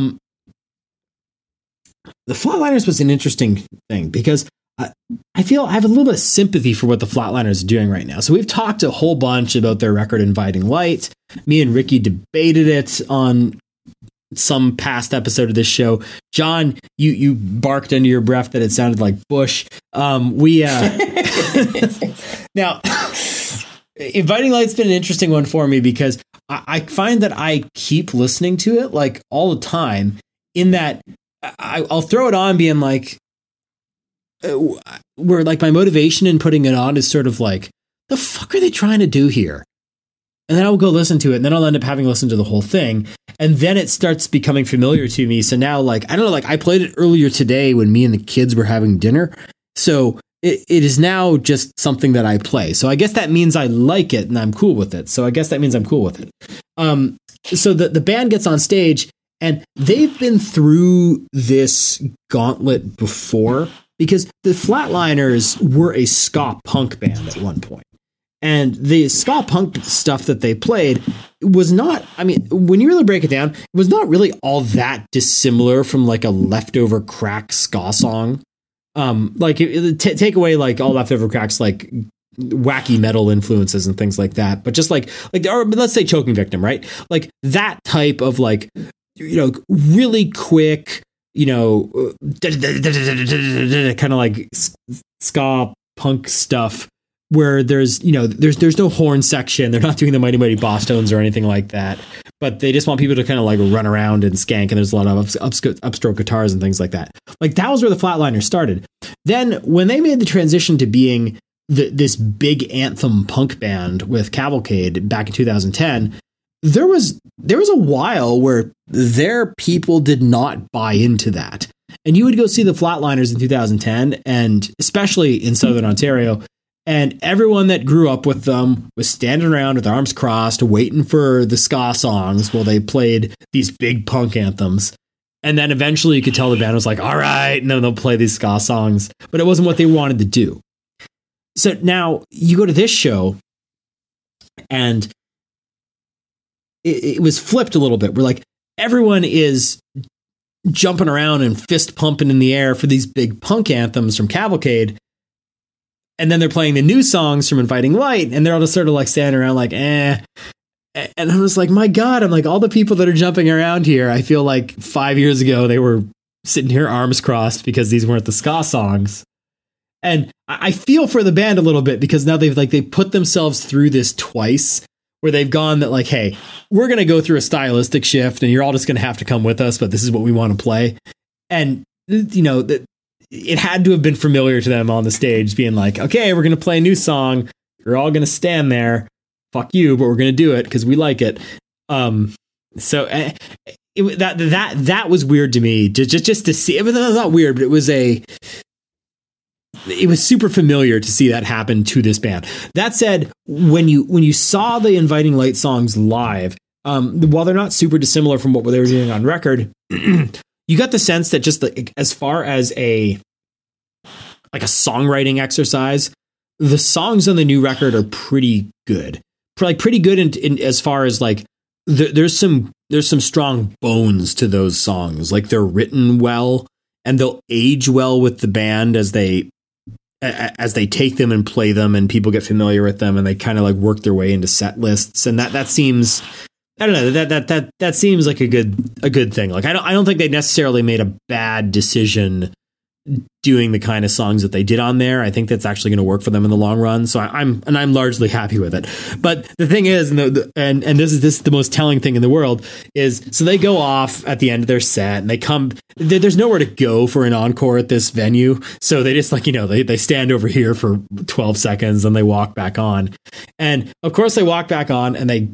The Flatliners was an interesting thing because I feel I have a little bit of sympathy for what the Flatliners are doing right now. So we've talked a whole bunch about their record Inviting Light. Me and Ricky debated it on some past episode of this show. John, you barked under your breath that it sounded like Bush. Now Inviting Light's been an interesting one for me because I find that I keep listening to it like all the time, in that I'll throw it on being like, where like my motivation in putting it on is sort of like, the fuck are they trying to do here? And then I'll go listen to it, and then I'll end up having listened to the whole thing. And then it starts becoming familiar to me. So now, like, I don't know, like I played it earlier today when me and the kids were having dinner. So it is now just something that I play. So I guess that means I like it and I'm cool with it. So I guess that means I'm cool with it. So the band gets on stage, and they've been through this gauntlet before, because the Flatliners were a ska punk band at one point. And the ska punk stuff that they played was not, I mean, when you really break it down, it was not really all that dissimilar from like a Leftover Crack ska song. Take away like all Leftover Cracks, like wacky metal influences and things like that. But just like, or let's say Choking Victim, right? Like that type of like, really quick, kind of like ska punk stuff, where there's no horn section. They're not doing the Mighty Mighty Boss Tones or anything like that, but they just want people to kind of like run around and skank, and there's a lot of upstroke guitars and things like that. Like that was where the Flatliners started. Then when they made the transition to being this big anthem punk band with Cavalcade back in 2010, there was a while where their people did not buy into that. And you would go see the Flatliners in 2010, and especially in Southern Ontario, and everyone that grew up with them was standing around with their arms crossed, waiting for the ska songs while they played these big punk anthems. And then eventually you could tell the band was like, all right, and then they'll play these ska songs. But it wasn't what they wanted to do. So now you go to this show, and it was flipped a little bit. We're like, everyone is jumping around and fist pumping in the air for these big punk anthems from Cavalcade. And then they're playing the new songs from Inviting Light, and they're all just sort of like standing around like, eh. And I was like, my God, I'm like, all the people that are jumping around here, I feel like 5 years ago, they were sitting here arms crossed because these weren't the ska songs. And I feel for the band a little bit, because now they put themselves through this twice, where they've gone that like, hey, we're going to go through a stylistic shift and you're all just going to have to come with us, but this is what we want to play. And, that it had to have been familiar to them on the stage being like, okay, we're going to play a new song. You're all going to stand there. Fuck you, but we're going to do it because we like it. So that was weird to me, just to see. It was not weird, but it was super familiar to see that happen to this band. That said, when you saw the Inviting Light songs live, while they're not super dissimilar from what they were doing on record, you got the sense that just as far as a songwriting exercise, the songs on the new record are pretty good. Pretty good in as far as like there's some strong bones to those songs. Like they're written well, and they'll age well with the band as they take them and play them, and people get familiar with them, and they kind of like work their way into set lists. And that seems, I don't know, that seems like a good thing. Like I don't think they necessarily made a bad decision doing the kind of songs that they did on there. I think that's actually going to work for them in the long run. So I'm largely happy with it. But the thing is, and this is the most telling thing in the world is, so they go off at the end of their set, and they come. There's nowhere to go for an encore at this venue, so they just they stand over here for 12 seconds and they walk back on. And of course they walk back on and they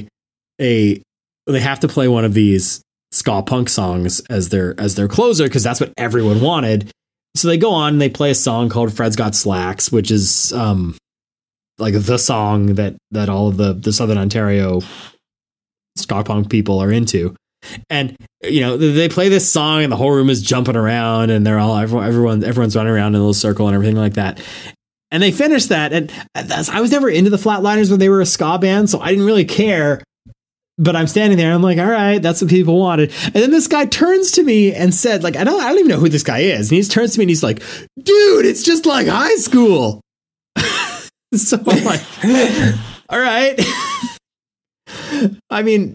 have to play one of these ska punk songs as their closer, because that's what everyone wanted. So they go on and they play a song called Fred's Got Slacks, which is like the song that all of the Southern Ontario ska punk people are into. And, you know, they play this song and the whole room is jumping around and everyone's running around in a little circle and everything like that. And they finish that. And I was never into the Flatliners when they were a ska band, so I didn't really care. But I'm standing there and I'm like, all right, that's what people wanted. And then this guy turns to me and said, like, I don't even know who this guy is. And he turns to me and he's like, dude, it's just like high school. So I'm like, all right. I mean,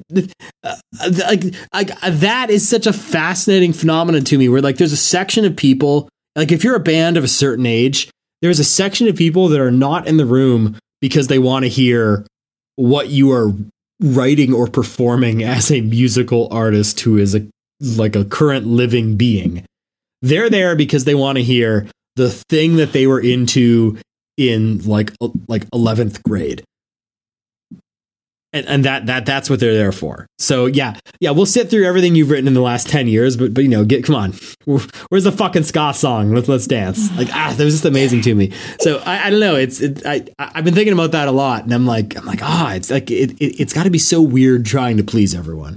that is such a fascinating phenomenon to me, where like there's a section of people, like if you're a band of a certain age, there's a section of people that are not in the room because they want to hear what you are writing or performing as a musical artist who is like a current living being. They're there because they want to hear the thing that they were into in like 11th grade. And that's what they're there for. So yeah, we'll sit through everything you've written in the last 10 years, but you know, come on, where's the fucking ska song? Let's dance. Like, that was just amazing to me. So I don't know. I've been thinking about that a lot, and I'm like, it's like it's got to be so weird trying to please everyone.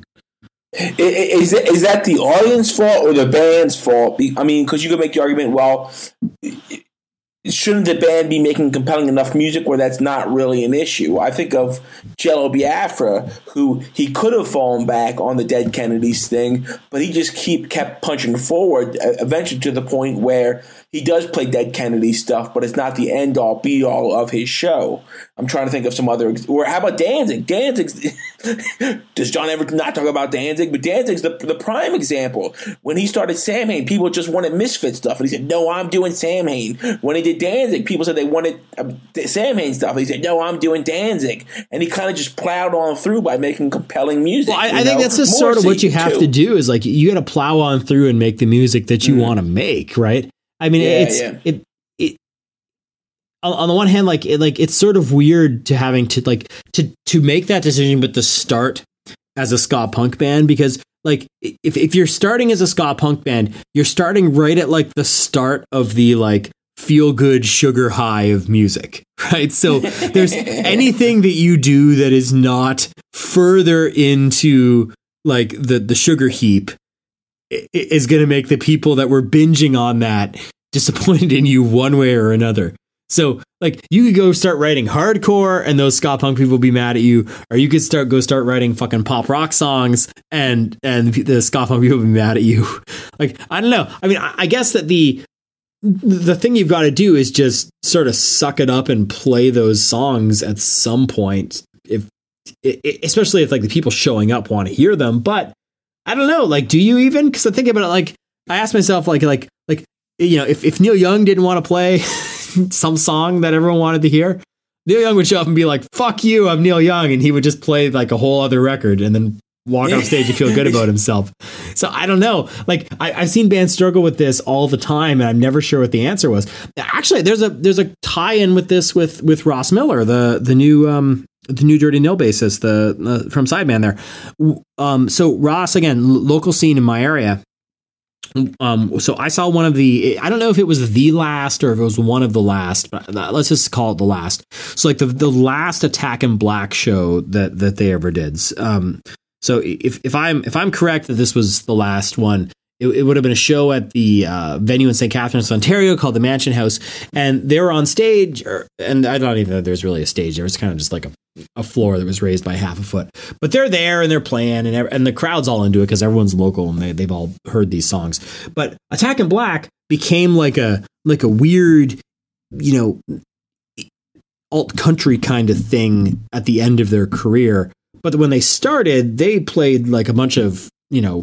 Is that the audience fault or the band's fault? I mean, because you could make the argument, well, shouldn't the band be making compelling enough music where that's not really an issue? I think of Jello Biafra, who he could have fallen back on the Dead Kennedys thing, but he just kept punching forward, eventually to the point where he does play Dead Kennedys stuff, but it's not the end-all, be-all of his show. I'm trying to think of some other... Or how about Danzig? Does John ever not talk about Danzig? But Danzig's the prime example. When he started Samhain, people just wanted Misfit stuff, and he said, no, I'm doing Samhain. When he did Danzig, people said they wanted Samhain stuff, and he said, no, I'm doing Danzig. And he kind of just plowed on through by making compelling music. Well, I think that's just sort of what you have to do, is like you got to plow on through and make the music that you want to make, right? I mean, it on the one hand, it's sort of weird to having to make that decision, but to start as a ska punk band, because like if you're starting as a ska punk band, you're starting right at like the start of the like feel good sugar high of music, right? So there's anything that you do that is not further into like the sugar heap is going to make the people that were binging on that disappointed in you one way or another. So like you could go start writing hardcore and those ska punk people will be mad at you, or you could start writing fucking pop rock songs and the ska punk people will be mad at you. Like, I don't know. I mean, I guess that the thing you've got to do is just sort of suck it up and play those songs at some point, especially if like the people showing up want to hear them. But I don't know, like, do you even? Because I think about it, like, I ask myself, like, you know, if Neil Young didn't want to play some song that everyone wanted to hear, Neil Young would show up and be like, fuck you, I'm Neil Young. And he would just play like a whole other record and then walk off stage and feel good about himself. So I don't know. Like, I've seen bands struggle with this all the time, and I'm never sure what the answer was. Actually, there's a tie-in with this with Ross Miller, the new Dirty Nil bassist, from Sideman there. So Ross, again, local scene in my area. So I saw one of I don't know if it was the last or if it was one of the last, but let's just call it the last. So like the last Attack in Black show that they ever did. So if I'm correct that this was the last one, it would have been a show at the venue in St. Catharines, Ontario, called the Mansion House, and they were on stage, and I don't even know if there's really a stage there. It's kind of just like a floor that was raised by half a foot. But they're there and they're playing, and the crowd's all into it because everyone's local and they've all heard these songs. But Attack in Black became like a weird, you know, alt country kind of thing at the end of their career. But when they started, they played like a bunch of, you know,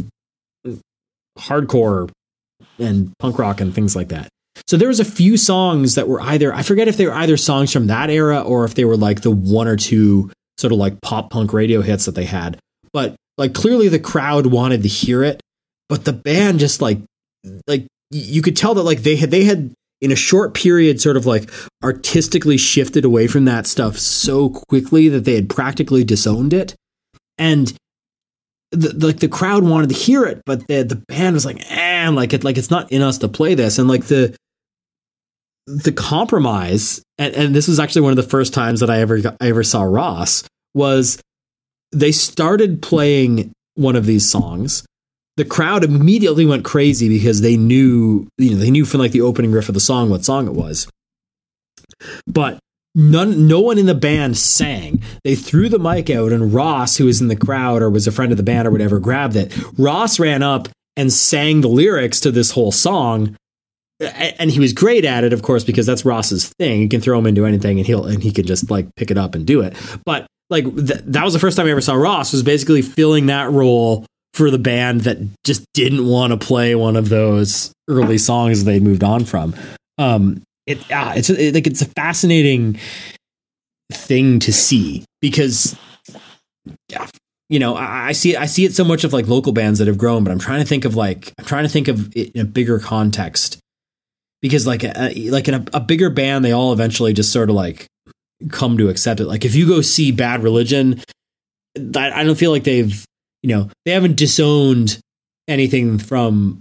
hardcore and punk rock and things like that. So there was a few songs that were I forget if they were either songs from that era or if they were like the one or two sort of like pop punk radio hits that they had. But like clearly the crowd wanted to hear it, but the band just like you could tell that like they had in a short period sort of like artistically shifted away from that stuff so quickly that they had practically disowned it. And the crowd wanted to hear it, but the band was like, it's not in us to play this. And like the compromise, and this was actually one of the first times that I ever saw Ross, was they started playing one of these songs. The crowd immediately went crazy because they knew from like the opening riff of the song what song it was. But no one in the band sang. They threw the mic out, and Ross, who was in the crowd or was a friend of the band or whatever, grabbed it. Ross ran up and sang the lyrics to this whole song. And he was great at it, of course, because that's Ross's thing. You can throw him into anything and he can just like pick it up and do it. But like that was the first time I ever saw Ross, was basically filling that role for the band that just didn't want to play one of those early songs they'd moved on from. It's a fascinating thing to see, because I see it so much of like local bands that have grown, but I'm trying to think of it in a bigger context, because like in a bigger band, they all eventually just sort of like come to accept it. Like if you go see Bad Religion, I don't feel like they haven't disowned anything from,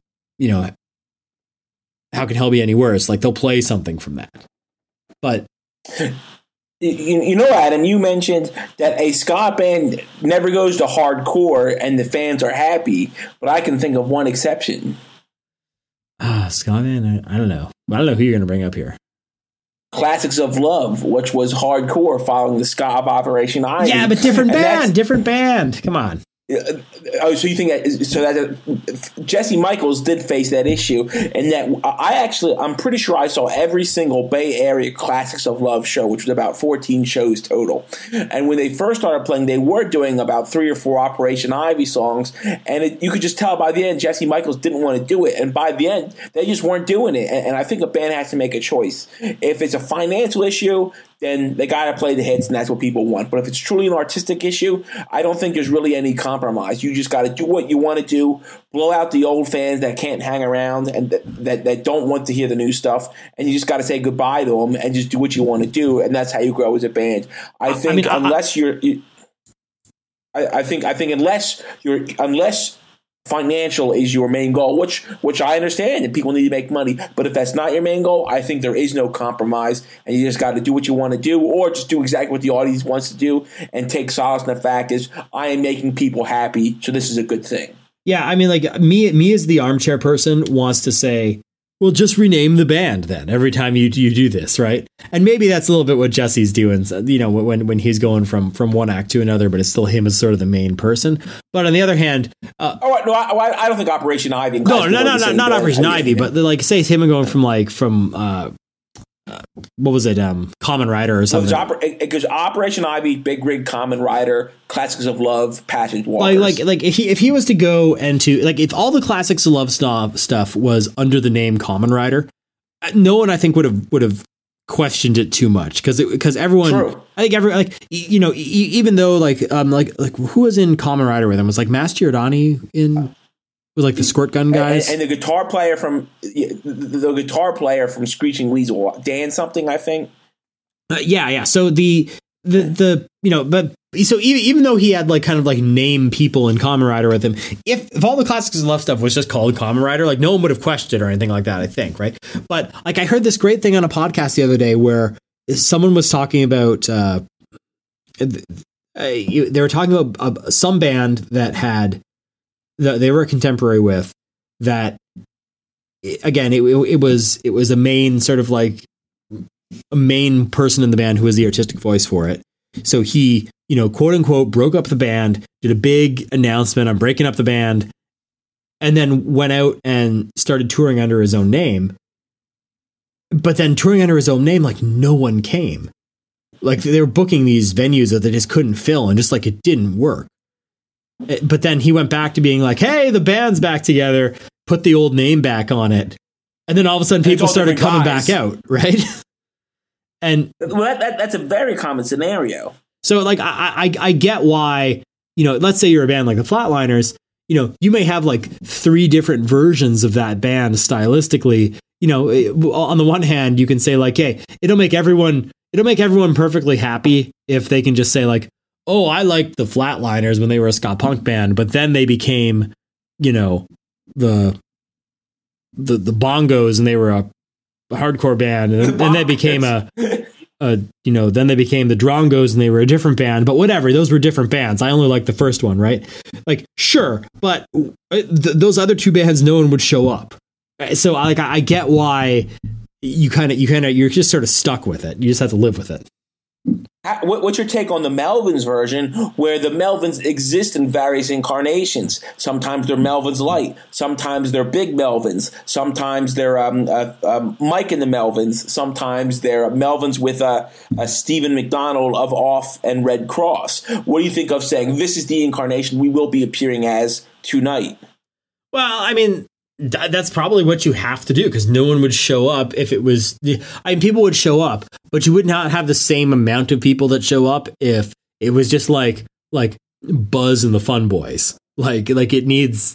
How Can Hell Be Any Worse? Like they'll play something from that. But Adam, you mentioned that a ska band never goes to hardcore and the fans are happy, but I can think of one exception. Ska band, I don't know. I don't know who you're going to bring up here. Classics of Love, which was hardcore following the ska of Operation Ivy. Yeah, but different band. Come on. So you think that Jesse Michaels did face that issue, and that I'm pretty sure I saw every single Bay Area Classics of Love show, which was about 14 shows total. And when they first started playing, they were doing about 3 or 4 Operation Ivy songs, and you could just tell by the end Jesse Michaels didn't want to do it, and by the end they just weren't doing it. And I think a band has to make a choice. If it's a financial issue, then they got to play the hits, and that's what people want. But if it's truly an artistic issue, I don't think there's really any compromise. You just got to do what you want to do, blow out the old fans that can't hang around and that don't want to hear the new stuff, and you just got to say goodbye to them and just do what you want to do, and that's how you grow as a band. I think unless financial is your main goal, which I understand, and people need to make money. But if that's not your main goal, I think there is no compromise, and you just got to do what you want to do, or just do exactly what the audience wants to do, and take solace in the fact is I am making people happy, so this is a good thing. Yeah, I mean, like me as the armchair person wants to say, well, just rename the band then every time you do this, right? And maybe that's a little bit what Jesse's doing, when he's going from one act to another, but it's still him as sort of the main person. But on the other hand, I don't think Operation Ivy. Not Operation Ivy, but like say it's him going from what was it, Common Rider or something? Because Operation Ivy, Big Rig, Common Rider, Classics of Love, Passage Walkers. Like if he was to go into, like, if all the Classics of Love stuff was under the name Common Rider, no one I think would have questioned it too much, because everyone, true. I think even though like who was in Common Rider with him? Was like Mas Giordani in? With like the squirt gun guys, and the guitar player from Screeching Weasel, Dan something, I think. Yeah. So but so even though he had like kind of like name people in Kamen Rider with him, if all the Classics of Love stuff was just called Kamen Rider, like no one would have questioned it or anything like that, I think, right? But like I heard this great thing on a podcast the other day where someone was talking about they were talking about some band that they were a contemporary with, that again it was a main sort of like a main person in the band who was the artistic voice for it. So he, quote unquote, broke up the band, did a big announcement on breaking up the band, and then went out and started touring under his own name. But then touring under his own name, like no one came. Like they were booking these venues that they just couldn't fill, and just like it didn't work. But then he went back to being like, hey, the band's back together, put the old name back on it. And then all of a sudden people started coming back out, right? And that's a very common scenario. So like, I get why, let's say you're a band like the Flatliners, you may have like 3 different versions of that band stylistically. On the one hand, you can say like, hey, it'll make everyone perfectly happy if they can just say like, oh, I liked the Flatliners when they were a ska punk band, but then they became, you know, the Bongos and they were a hardcore band, and then they became then they became the Drongos and they were a different band, but whatever, those were different bands. I only liked the first one, right? Like, sure, but those other two bands, no one would show up. So I get why you're just sort of stuck with it. You just have to live with it. What's your take on the Melvins version, where the Melvins exist in various incarnations? Sometimes they're Melvins Light, sometimes they're Big Melvins, sometimes they're Mike and the Melvins, sometimes they're Melvins with a Stephen McDonald of Off and Red Cross. What do you think of saying this is the incarnation we will be appearing as tonight? Well, I mean, that's probably what you have to do, because no one would show up if it was. I mean, people would show up, but you would not have the same amount of people that show up if it was just like Buzz and the Fun Boys. Like it needs.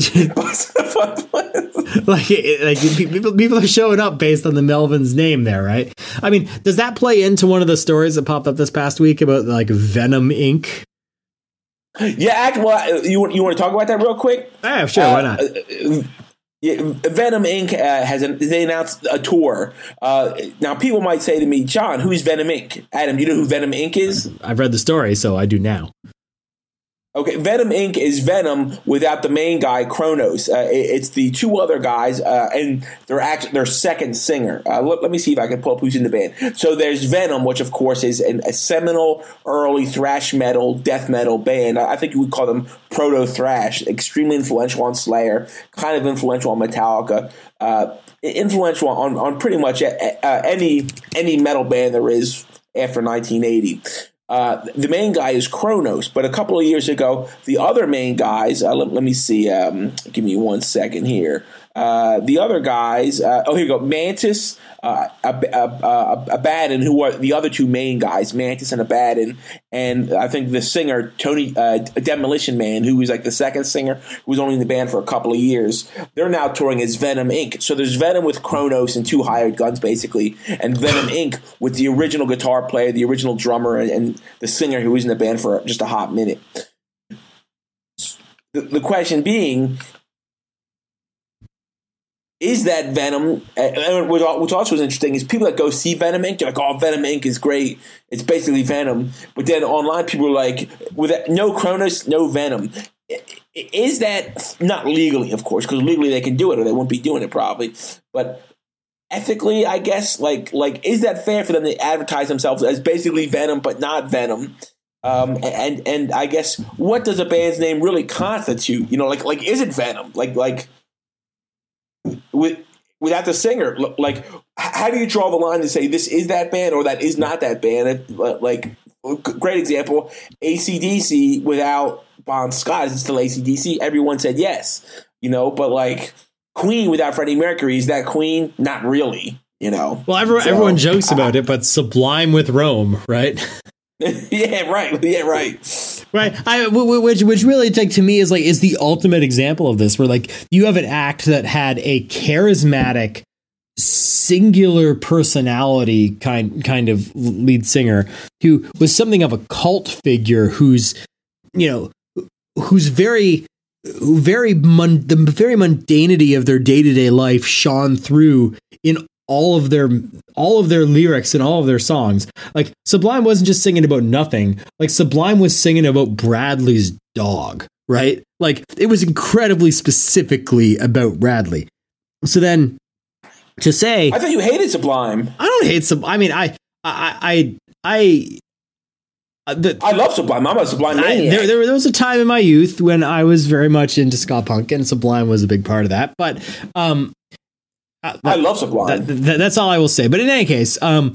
People are showing up based on the Melvins name there, right? I mean, does that play into one of the stories that popped up this past week about like Venom Inc.? Yeah, well, you want to talk about that real quick? Yeah, sure. Why not? Yeah, Venom Inc. They announced a tour. Now, people might say to me, John, who's Venom Inc.? Adam, you know who Venom Inc. is? I've read the story, so I do now. Okay, Venom Inc. is Venom without the main guy, Kronos. It's the two other guys, and they're their second singer. Let me see if I can pull up who's in the band. So there's Venom, which of course is a seminal early thrash metal, death metal band. I think you would call them proto thrash. Extremely influential on Slayer, kind of influential on Metallica, influential on pretty much any metal band there is after 1980. The main guy is Kronos, but a couple of years ago, the other main guys, let me see, give me 1 second here. The other guys, here you go, Mantis, Abaddon, who are the other two main guys, Mantis and Abaddon, and I think the singer, Tony Demolition Man, who was like the second singer, who was only in the band for a couple of years, they're now touring as Venom Inc. So there's Venom with Kronos and two hired guns, basically, and Venom Inc. with the original guitar player, the original drummer, and the singer who was in the band for just a hot minute. The question being, is that Venom? And which also is interesting is people that go see Venom Inc. They're like, "Oh, Venom Inc. is great. It's basically Venom." But then online, people are like, "With no Kronos, no Venom." Is that not legally, of course, because legally they can do it, or they won't be doing it probably. But ethically, I guess, like, is that fair for them to advertise themselves as basically Venom but not Venom? And I guess, what does a band's name really constitute? You know, like is it Venom? Like. Without the singer, like, how do you draw the line to say this is that band or that is not that band? Like, great example, AC/DC without Bon Scott, is it still AC/DC? Everyone said yes, you know, but like Queen without Freddie Mercury, is that Queen? Not really, you know. Well, everyone jokes about it, but Sublime with Rome, right? Yeah, right. Yeah, right. Right. Which really, like, to me is the ultimate example of this, where like you have an act that had a charismatic, singular personality kind of lead singer who was something of a cult figure, who's the very mundanity of their day-to-day life shone through in all of their lyrics and all of their songs. Like, Sublime wasn't just singing about nothing. Like, Sublime was singing about Bradley's dog, right? Like, it was incredibly specifically about Bradley. So then to say, I thought you hated Sublime. I don't hate Sublime. I mean, I love Sublime. I'm a Sublime maniac. There was a time in my youth when I was very much into ska punk, and Sublime was a big part of that. But I love Sublime. That's all I will say. But in any case, where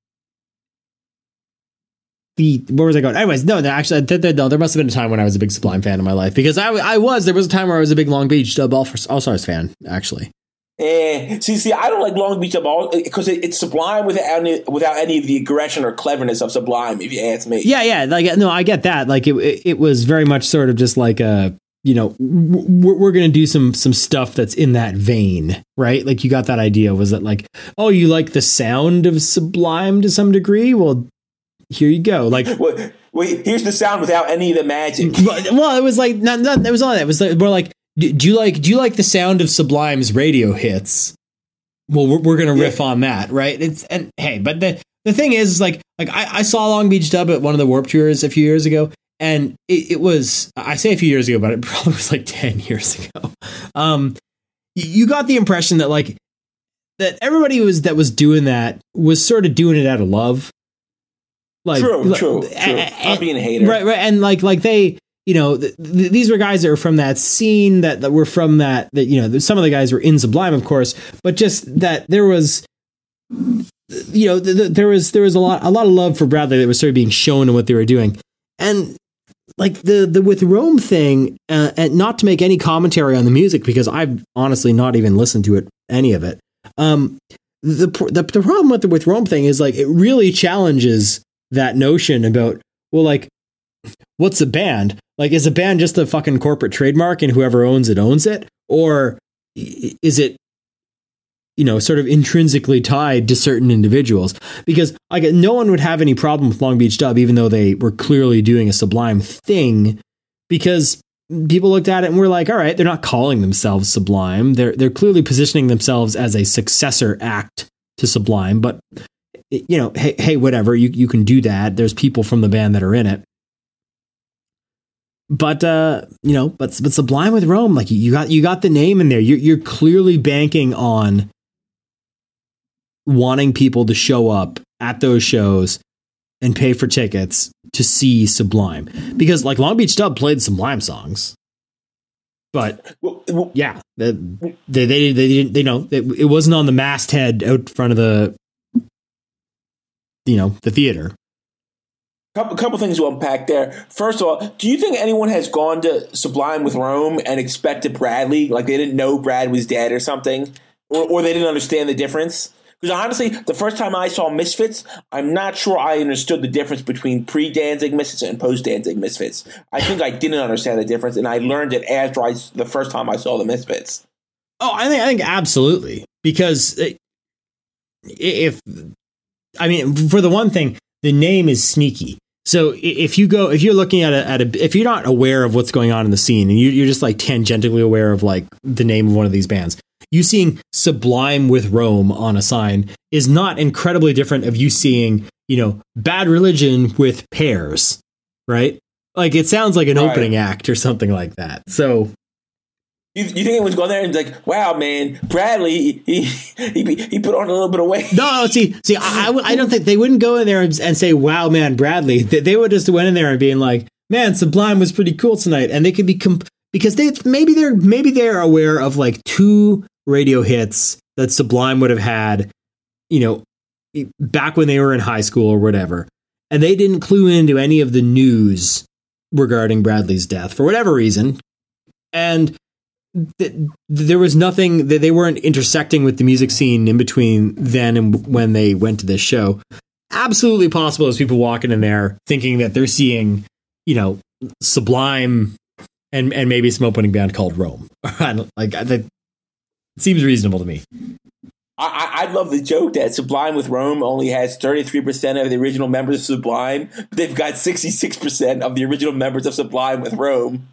was I going? Anyways, no, actually, there must have been a time when I was a big Sublime fan in my life, because there was a time where I was a big Long Beach Dub All-Stars fan, actually. See, I don't like Long Beach Dub All, because it's Sublime without any of the aggression or cleverness of Sublime, if you ask me. Yeah, like, no, I get that. Like, it was very much sort of just like a, you know, we're going to do some stuff that's in that vein, right? Like, you got that idea. Was it like, oh, you like the sound of Sublime to some degree? Well, here you go. Like, Wait, here's the sound without any of the magic. Well, it was like not it was all that. It was like, more like, do you like the sound of Sublime's radio hits? Well, we're gonna riff on that, right? But the thing is like I saw Long Beach Dub at one of the Warped Tours a few years ago, and it was, I say a few years ago, but it probably was like 10 years ago. You got the impression that like that everybody that was doing that was sort of doing it out of love. Like, true. Not being a hater, right, and like they, you know, these were guys that were from that scene that were from that you know, some of the guys were in Sublime, of course, but just that there was, you know, there was a lot of love for Bradley that was sort of being shown in what they were doing, and like the with Rome thing, and not to make any commentary on the music because I've honestly not even listened to any of it. The problem with the with Rome thing is like it really challenges that notion about, well, like, what's a band? Like, is a band just a fucking corporate trademark and whoever owns it? Or is it, you know, sort of intrinsically tied to certain individuals? Because like no one would have any problem with Long Beach Dub, even though they were clearly doing a Sublime thing, because people looked at it and were like, all right, they're not calling themselves Sublime. They're clearly positioning themselves as a successor act to Sublime, but you know, hey, whatever, you can do that. There's people from the band that are in it. But you know, but Sublime with Rome, like you got the name in there. You're clearly banking on wanting people to show up at those shows and pay for tickets to see Sublime, because like Long Beach Dub played Sublime songs, but yeah, they didn't, you know, it wasn't on the masthead out front of the, you know, the theater. Couple things to unpack there. First of all, do you think anyone has gone to Sublime with Rome and expected Bradley, like they didn't know Brad was dead or something, or they didn't understand the difference? Because honestly, the first time I saw Misfits, I'm not sure I understood the difference between pre-Danzig Misfits and post-Danzig Misfits. I think I didn't understand the difference, and I learned it after the first time I saw the Misfits. Oh, I think absolutely, because if I mean, for the one thing, the name is sneaky. So if you're looking at if you're not aware of what's going on in the scene and you're just like tangentially aware of like the name of one of these bands, you seeing Sublime with Rome on a sign is not incredibly different of you seeing, you know, Bad Religion with Pears, right? Like it sounds like an opening act or something like that. So You think anyone's going there and like, wow, man, Bradley, he put on a little bit of weight? No, see, I don't think they wouldn't go in there and say, wow, man, Bradley. They would just went in there and being like, man, Sublime was pretty cool tonight, and they could be because maybe they're aware of like 2 radio hits that Sublime would have had, you know, back when they were in high school or whatever, and they didn't clue into any of the news regarding Bradley's death for whatever reason, and there was nothing that they weren't intersecting with the music scene in between then and when they went to this show. Absolutely possible as people walking in there thinking that they're seeing, you know, Sublime and maybe some opening band called Rome. That seems reasonable to me. I love the joke that Sublime with Rome only has 33% of the original members of Sublime. They've got 66% of the original members of Sublime with Rome.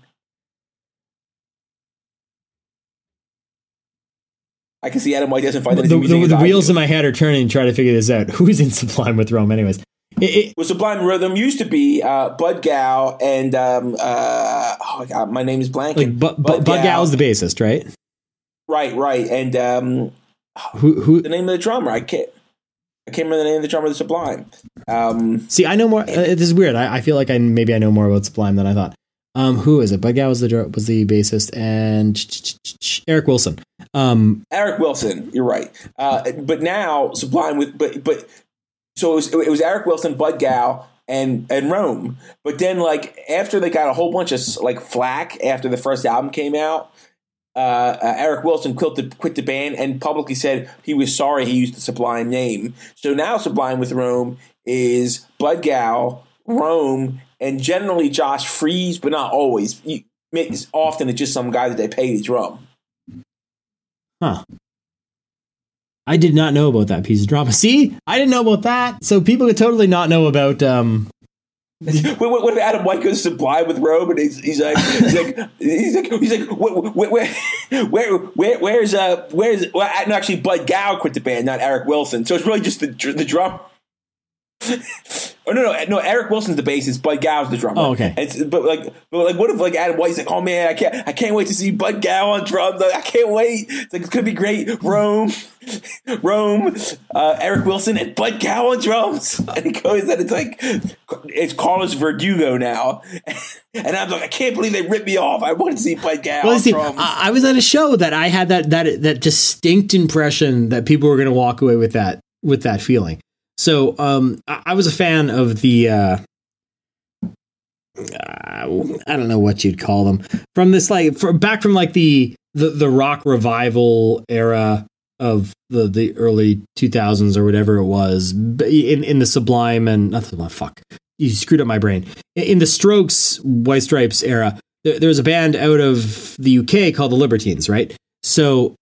I can see Adam White doesn't find that the wheels in my head are turning to try to figure this out. Who's in Sublime with Rome, anyways? Well, Sublime Rhythm used to be Bud Gow and oh my god, my name is blanking. Like Bud Gow is the bassist, right? Right, and who the name of the drummer? I can't remember the name of the drummer of the Sublime. See, I know more. This is weird. I feel like I know more about Sublime than I thought. Who is it? Bud Gow was the bassist, and Eric Wilson. Eric Wilson, you're right. But now Sublime with but so it was Eric Wilson, Bud Gow, and Rome. But then like after they got a whole bunch of like flack after the first album came out, Eric Wilson quit the band and publicly said he was sorry he used the Sublime name. So now Sublime with Rome is Bud Gow, Rome, and generally Josh Freese, but not always. Often it's just some guy that they pay to drum. Huh. I did not know about that piece of drama. See? I didn't know about that. So people could totally not know about What if Adam White goes Sublime with Rome and he's like where's no, actually Bud Gow quit the band, not Eric Wilson, so it's really just the drum. Oh no, Eric Wilson's the bassist, Bud Gow's the drummer. Oh, okay. But what if like Adam White's like, oh man, I can't wait to see Bud Gow on drums. Like, I can't wait. It's like, it's gonna be great. Rome, Eric Wilson and Bud Gow on drums. And he goes, and it's Carlos Verdugo now. And I'm like, I can't believe they ripped me off. I want to see Bud Gow on drums. I was at a show that I had that distinct impression that people were going to walk away with that feeling. So I was a fan of the I don't know what you'd call them, from this back from like the rock revival era of the early 2000s or whatever it was, in the Sublime and you screwed up my brain, in the Strokes, White Stripes era. There was a band out of the UK called the Libertines, right? So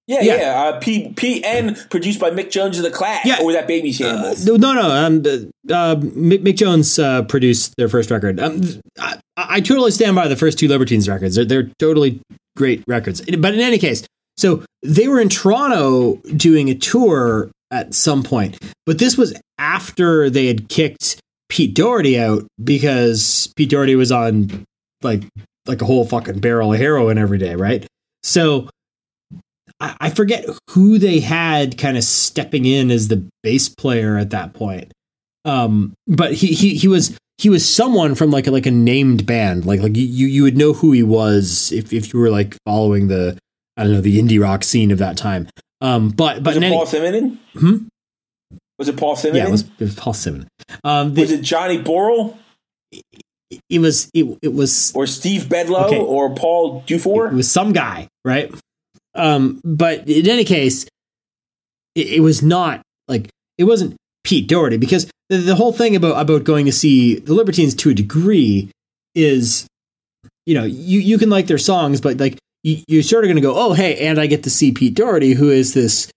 PN produced by Mick Jones of the Clash, or was that Baby Shambles? No. Mick Jones produced their first record. I totally stand by the first two Libertines records. They're totally great records. But in any case, so they were in Toronto doing a tour at some point, but this was after they had kicked Pete Doherty out, because Pete Doherty was on like a whole fucking barrel of heroin every day, right? So I forget who they had kind of stepping in as the bass player at that point. But he was someone from like a named band. Like you would know who he was if you were like following the indie rock scene of that time. But was it Paul Simonon? Was it Paul Simonon? Yeah, it was Paul Simonon. Was it Johnny Borrell? It was or Steve Bedlow, or Paul Dufour. It was some guy, right? But in any case, it was not like, it wasn't Pete Doherty, because the whole thing about going to see the Libertines to a degree is, you can like their songs, but like you're sort of going to go, oh, hey, and I get to see Pete Doherty, who is this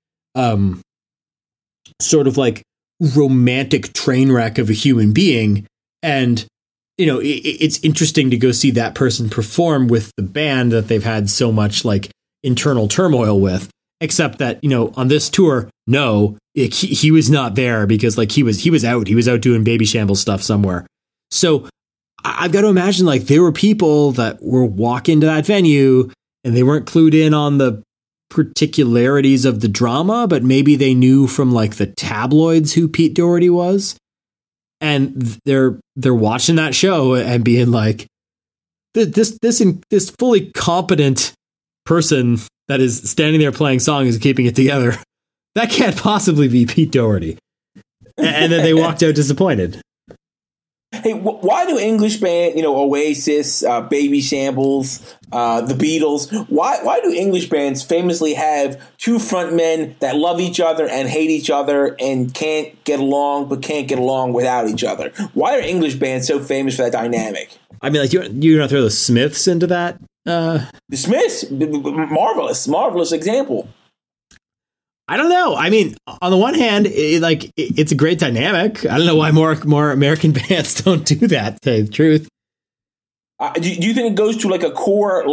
sort of like romantic train wreck of a human being. And, it's interesting to go see that person perform with the band that they've had so much like internal turmoil with, except that on this tour, he was not there, because like he was out doing Baby Shambles stuff somewhere. So I've got to imagine like there were people that were walking to that venue and they weren't clued in on the particularities of the drama, but maybe they knew from like the tabloids who Pete Doherty was, and they're watching that show and being like, this fully competent person that is standing there playing songs and keeping it together, that can't possibly be Pete Doherty. And then they walked out disappointed. Hey, why do English band, Oasis, Baby Shambles, the Beatles, why do English bands famously have two frontmen that love each other and hate each other and can't get along, but can't get along without each other? Why are English bands so famous for that dynamic? I mean, like, you're going to throw the Smiths into that? The Smiths, marvelous example. I don't know. I mean, on the one hand, it's a great dynamic. I don't know why more American bands don't do that, to tell you the truth. Do you think it goes to like a core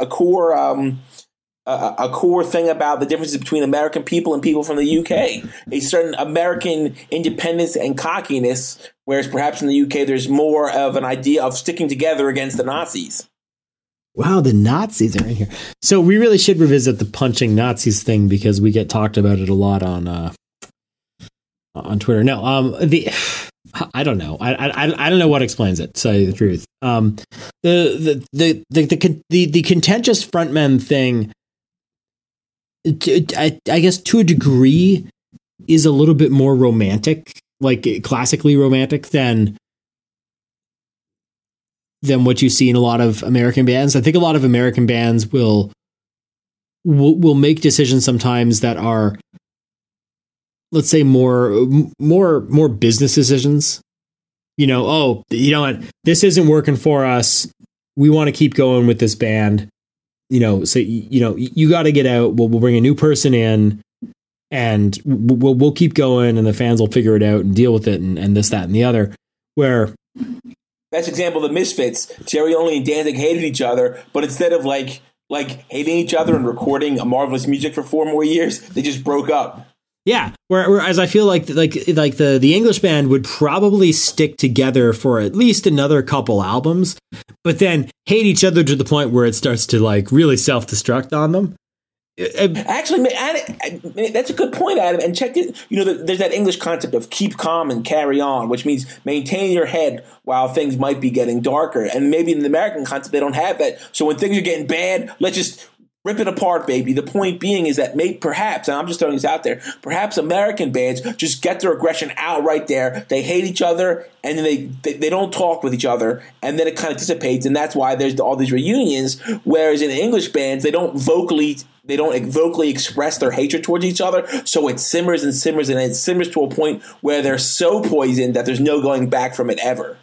thing about the differences between American people and people from the UK? A certain American independence and cockiness, whereas perhaps in the UK there's more of an idea of sticking together against the Nazis. Wow, the Nazis are in here. So we really should revisit the punching Nazis thing, because we get talked about it a lot on Twitter. No, I don't know. I don't know what explains it, to tell you the truth. The contentious frontmen thing, I guess to a degree, is a little bit more romantic, like classically romantic than what you see in a lot of American bands. I think a lot of American bands will make decisions sometimes that are, let's say, more business decisions. Oh, you know what? This isn't working for us. We want to keep going with this band. So you got to get out. We'll bring a new person in, and we'll keep going, and the fans will figure it out and deal with it, and this, that, and the other. Where Best example, the Misfits. Jerry Only and Danzig hated each other, but instead of like hating each other and recording a Marvelous Music for 4 more years, they just broke up. Yeah, whereas I feel like the English band would probably stick together for at least another couple albums, but then hate each other to the point where it starts to like really self-destruct on them. Actually, that's a good point, Adam. And check it. There's that English concept of keep calm and carry on, which means maintain your head while things might be getting darker. And maybe in the American concept, they don't have that. So when things are getting bad, let's just rip it apart, baby. The point being is that perhaps, and I'm just throwing this out there, perhaps American bands just get their aggression out right there. They hate each other, and then they don't talk with each other, and then it kind of dissipates, and that's why there's all these reunions. Whereas in English bands, they don't vocally express their hatred towards each other, so it simmers and simmers, and it simmers to a point where they're so poisoned that there's no going back from it ever.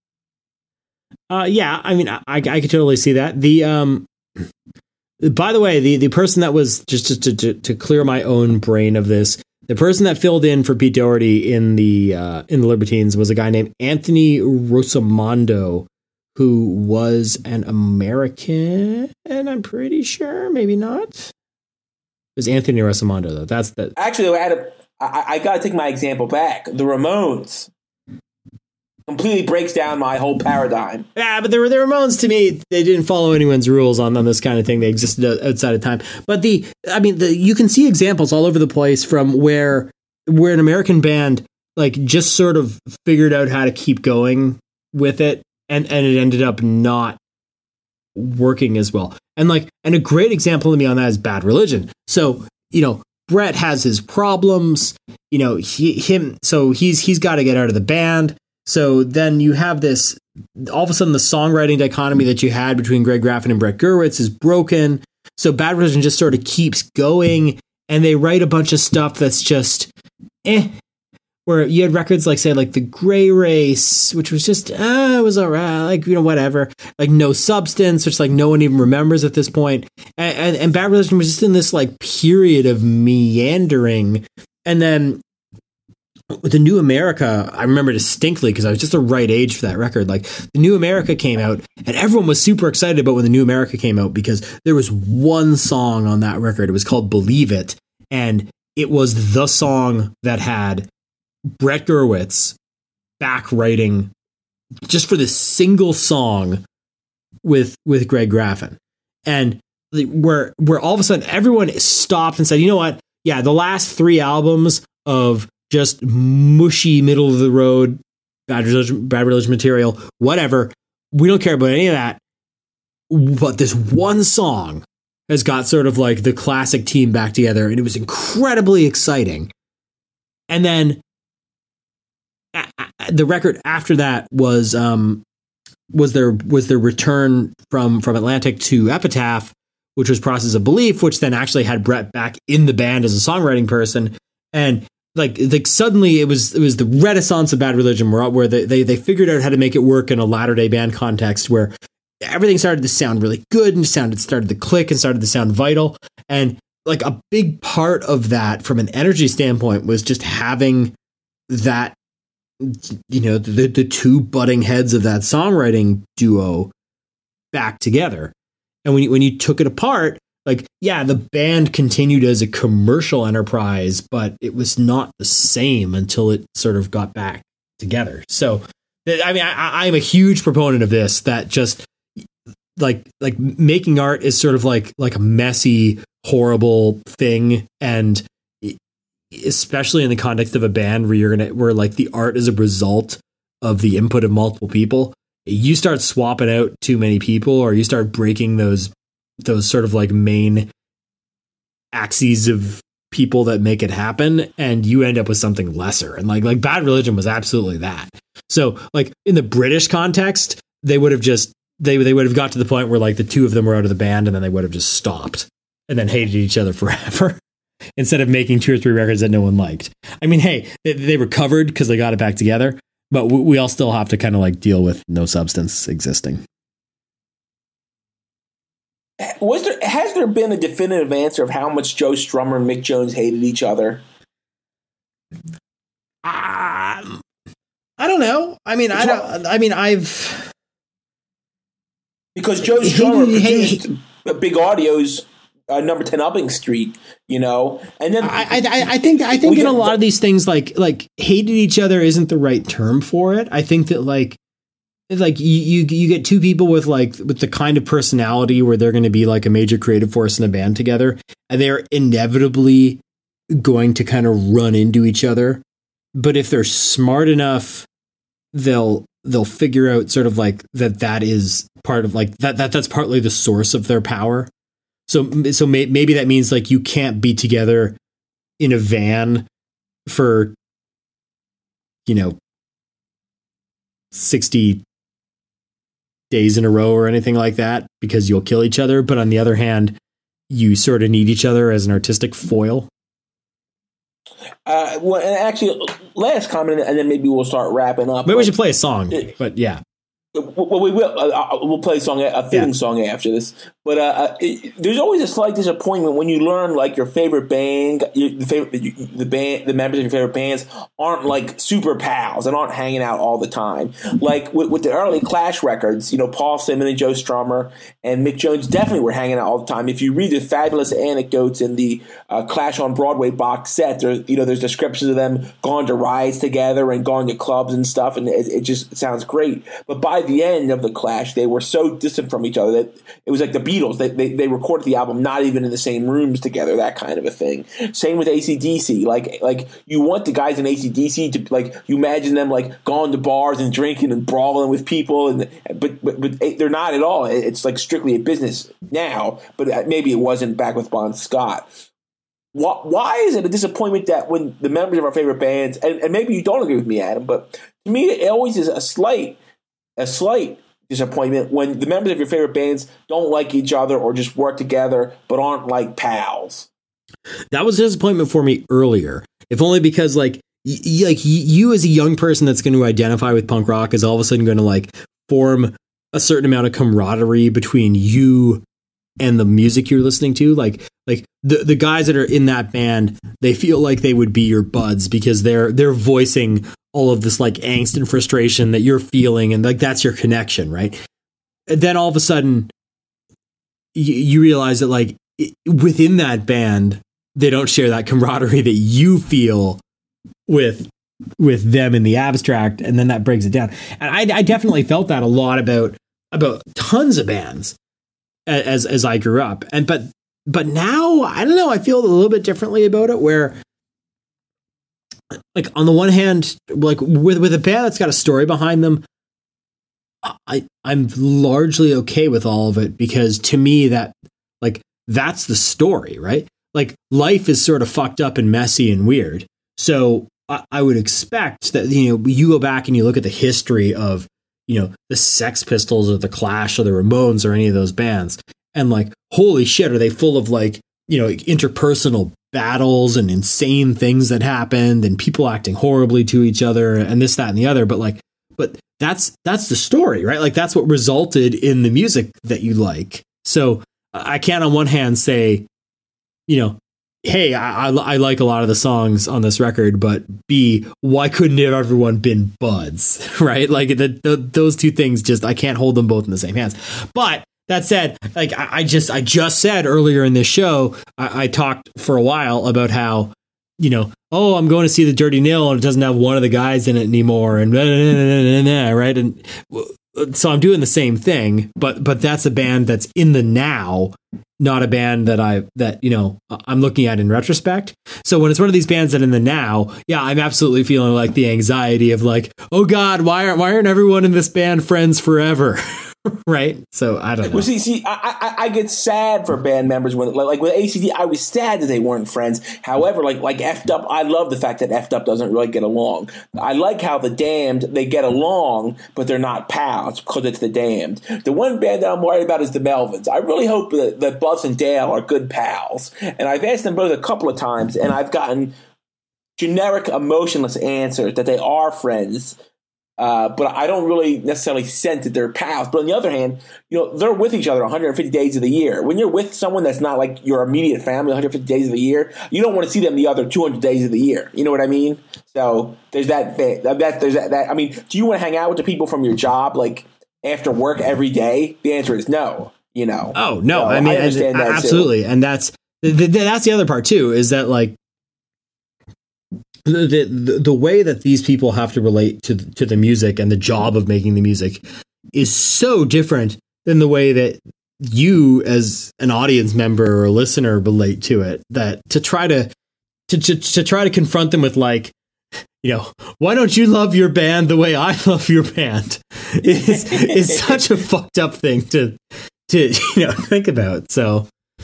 Yeah, I mean, I could totally see that. By the way, the person that was just to clear my own brain of this, the person that filled in for Pete Doherty in the Libertines was a guy named Anthony Rosamondo, who was an American, and I'm pretty sure, maybe not. It was Anthony Rosamondo, though. That's the actually, Adam, I got to take my example back. The Ramones completely breaks down my whole paradigm. Yeah, but the Ramones, to me, they didn't follow anyone's rules on this kind of thing. They existed outside of time. But you can see examples all over the place from where an American band like just sort of figured out how to keep going with it, and it ended up not working as well. And a great example to me on that is Bad Religion. So, Brett has his problems, he's got to get out of the band. So then you have this, all of a sudden the songwriting dichotomy that you had between Greg Graffin and Brett Gurewitz is broken. So Bad Religion just sort of keeps going, and they write a bunch of stuff that's just where you had records like, say, like The Gray Race, which was just, it was all right, whatever. Like No Substance, which like no one even remembers at this point. And Bad Religion was just in this like period of meandering. And then the New America, I remember distinctly because I was just the right age for that record. Like the New America came out, and everyone was super excited about when the New America came out because there was one song on that record. It was called Believe It, and it was the song that had Brett Gurewitz back writing just for this single song with Greg Graffin, and where all of a sudden everyone stopped and said, you know what? Yeah, the last 3 albums of just mushy, middle of the road, bad religion material, whatever. We don't care about any of that. But this one song has got sort of like the classic team back together, and it was incredibly exciting. And then the record after that was their return from Atlantic to Epitaph, which was Process of Belief, which then actually had Brett back in the band as a songwriting person. And like suddenly it was the renaissance of Bad Religion, where they figured out how to make it work in a latter-day band context where everything started to sound really good and started to click and started to sound vital. And like a big part of that from an energy standpoint was just having that, the 2 butting heads of that songwriting duo back together. And when you took it apart, like, yeah, the band continued as a commercial enterprise, but it was not the same until it sort of got back together. So, I mean, I'm a huge proponent of this, that just like making art is sort of like a messy, horrible thing. And especially in the context of a band where like the art is a result of the input of multiple people, you start swapping out too many people, or you start breaking those sort of like main axes of people that make it happen, and you end up with something lesser. And like Bad Religion was absolutely that. So like in the British context, they would have just they would have got to the point where like the 2 of them were out of the band, and then they would have just stopped and then hated each other forever instead of making 2 or 3 records that no one liked. I mean, hey, they recovered because they got it back together, but we all still have to kind of like deal with No Substance existing. Has there been a definitive answer of how much Joe Strummer and Mick Jones hated each other? I don't know. I mean, I've because Joe Strummer produced Big Audio's number 10 upping streak, and then I think in a lot of these things, like hated each other isn't the right term for it. I think that like you get two people with the kind of personality where they're going to be like a major creative force in a band together, and they're inevitably going to kind of run into each other. But if they're smart enough, they'll figure out sort of like that is part of like that's partly the source of their power. So maybe that means like you can't be together in a van for 60 days in a row or anything like that because you'll kill each other. But on the other hand, you sort of need each other as an artistic foil. Well, and actually, last comment, and then maybe we'll start wrapping up. Maybe we should play a song, but yeah. Well, we will. We'll play a fitting song after this. But there's always a slight disappointment when you learn like your favorite band, the members of your favorite bands aren't like super pals and aren't hanging out all the time. Like with the early Clash records, Paul Simon and Joe Strummer and Mick Jones definitely were hanging out all the time. If you read the fabulous anecdotes in the Clash on Broadway box set, there's descriptions of them going to rides together and going to clubs and stuff, and it just sounds great. But by the end of the Clash, they were so distant from each other that it was like the Beatles. They recorded the album not even in the same rooms together, that kind of a thing. Same with AC/DC. Like you want the guys in AC/DC to like you imagine them like going to bars and drinking and brawling with people, but they're not at all. It's like strictly a business now, but maybe it wasn't back with Bon Scott. Why is it a disappointment that when the members of our favorite bands, and maybe you don't agree with me, Adam, but to me it always is a slight disappointment when the members of your favorite bands don't like each other or just work together but aren't like pals. That was a disappointment for me earlier, if only because like you as a young person that's going to identify with punk rock is all of a sudden going to like form a certain amount of camaraderie between you and the music you're listening to. Like the guys that are in that band, they feel like they would be your buds because they're voicing all of this like angst and frustration that you're feeling, and like that's your connection, right? And then all of a sudden you realize that like within that band they don't share that camaraderie that you feel with them in the abstract, and then that breaks it down. And I definitely felt that a lot about tons of bands as I grew up, and but now I don't know, I feel a little bit differently about it, where like on the one hand, like with a band that's got a story behind them, I'm largely okay with all of it, because to me that like that's the story, right? Like life is sort of fucked up and messy and weird. So I would expect that, you go back and you look at the history of, the Sex Pistols or the Clash or the Ramones or any of those bands, and like, holy shit, are they full of like, interpersonal battles and insane things that happened and people acting horribly to each other and this, that, and the other. But that's the story, right? Like that's what resulted in the music that you like. So I can't on one hand say, hey, I like a lot of the songs on this record, but B, why couldn't everyone been buds, right? Like those two things, just I can't hold them both in the same hands. But that said, like I just said earlier in this show, I talked for a while about how, I'm going to see the Dirty Nil and it doesn't have one of the guys in it anymore, and blah, blah, blah, blah, right? And so I'm doing the same thing, but that's a band that's in the now, not a band that I'm looking at in retrospect. So when it's one of these bands that in the now, yeah, I'm absolutely feeling like the anxiety of like, oh God, why aren't everyone in this band friends forever? Right? So I don't know. Well, see, I get sad for band members when, like with ACD, I was sad that they weren't friends. However, like Effed Up, I love the fact that Effed Up doesn't really get along. I like how the Damned, they get along, but they're not pals because it's the Damned. The one band that I'm worried about is the Melvins. I really hope that Buzz and Dale are good pals. And I've asked them both a couple of times, and I've gotten generic, emotionless answers that they are friends. But I don't really necessarily sense that they're pals. But on the other hand, they're with each other 150 days of the year. When you're with someone that's not like your immediate family 150 days of the year, you don't want to see them the other 200 days of the year. You know what I mean? So there's that thing. There's that. I mean, do you want to hang out with the people from your job like after work every day? The answer is no. Oh no, so I mean, I understand that absolutely, too. and that's the other part too. Is that like the way that these people have to relate to the music and the job of making the music is so different than the way that you as an audience member or a listener relate to it, that to try to confront them with like, why don't you love your band the way I love your band is such a fucked up thing to think about. So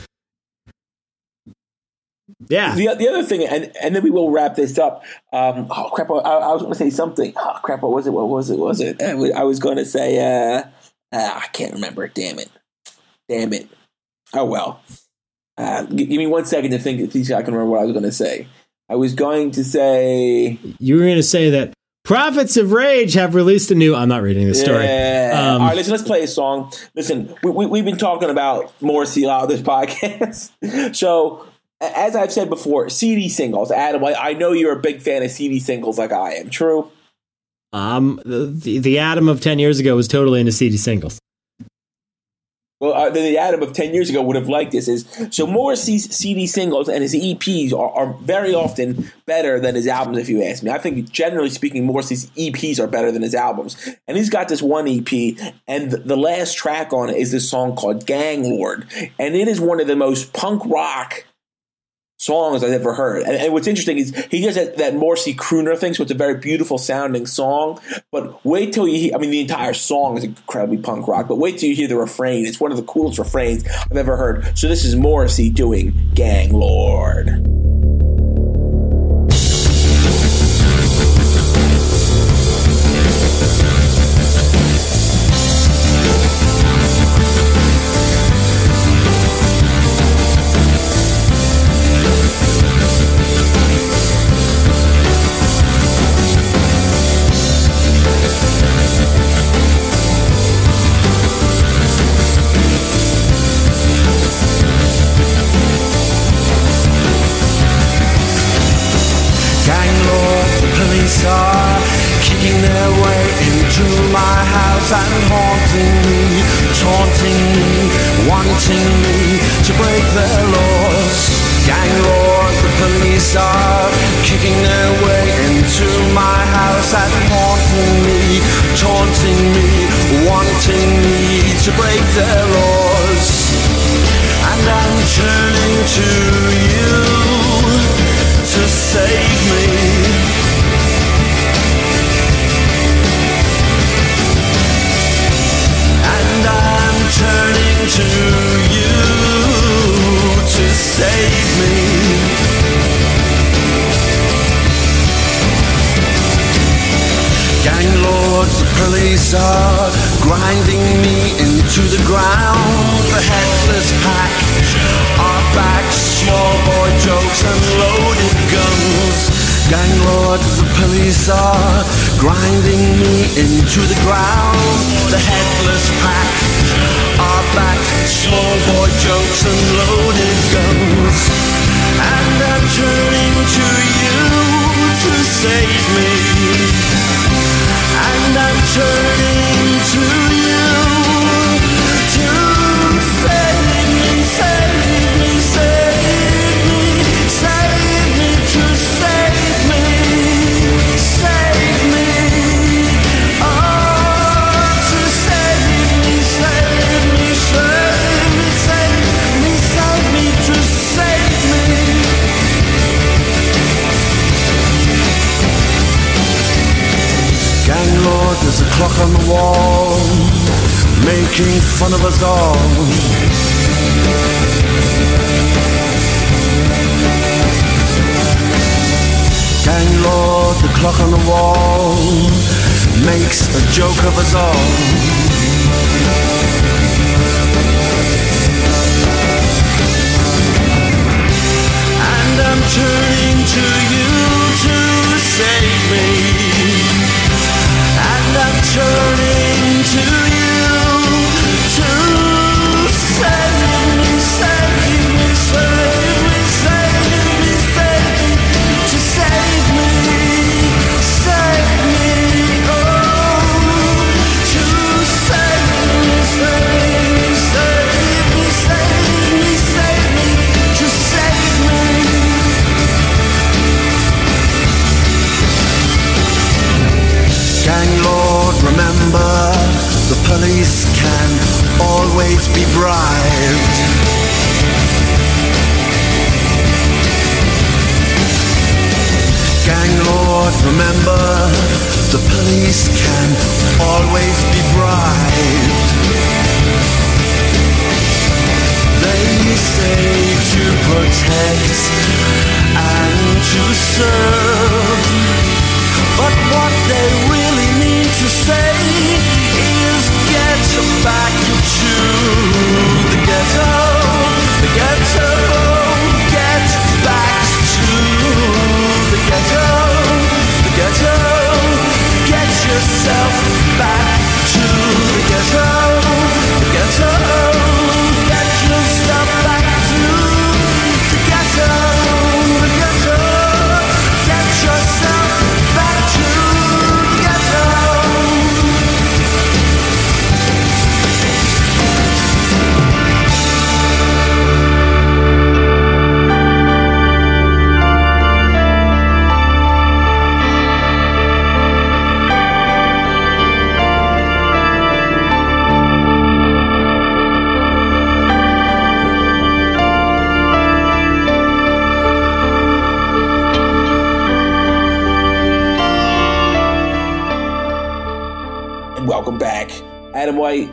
yeah. The other thing, and then we will wrap this up. Oh crap! I was going to say something. Oh crap! What was it? I was going to say. I can't remember. Damn it! Oh well. Give me 1 second to think if I can remember what I was going to say. I was going to say. You were going to say that Prophets of Rage have released a new. I'm not reading this story. All right, listen. Let's play a song. Listen, we've been talking about Morrissey a lot of this podcast, so. As I've said before, CD singles. Adam, I know you're a big fan of CD singles like I am. True? The Adam of 10 years ago was totally into CD singles. Well, the Adam of 10 years ago would have liked this. So Morrissey's CD singles and his EPs are very often better than his albums, if you ask me. I think, generally speaking, Morrissey's EPs are better than his albums. And he's got this one EP, and the last track on it is this song called Gang Lord. And it is one of the most punk rock songs I've ever heard. And what's interesting is he does that Morrissey crooner thing, so it's a very beautiful sounding song. But wait till you hear, the entire song is incredibly punk rock, but wait till you hear the refrain. It's one of the coolest refrains I've ever heard. So this is Morrissey doing Gang Lord. Kicking their way into my house and haunting me, taunting me, wanting me to break their laws. Gang lords, the police are kicking their way into my house and haunting me, taunting me, wanting me to break their laws. And I'm turning to you to save me. I'm turning to you to save me. Gang lords, the police are grinding me into the ground. The headless pack are back, small boy jokes and loaded guns. Gang lords, the police are grinding me into the ground. The headless pack are back, small boy jokes and loaded guns. And I'm turning to you to save me. And I'm turning to you to save me, save me, save me, save me, to save me, save me, oh, to save me, save me, save me, save me, save me, to save me. Gang lord, there's a clock on the wall, making fun of us all. Gang lord, the clock on the wall makes a joke of us all. And I'm turning to you to save me. And Remember, the police can always be bribed. They say to protect and to serve, but what they really mean to say is get back to the ghetto, the ghetto, get back to the ghetto, the ghetto, get yourself back to the ghetto, the ghetto, get yourself back to the ghetto, the ghetto, get yourself back to the ghetto. Welcome back, Adam White.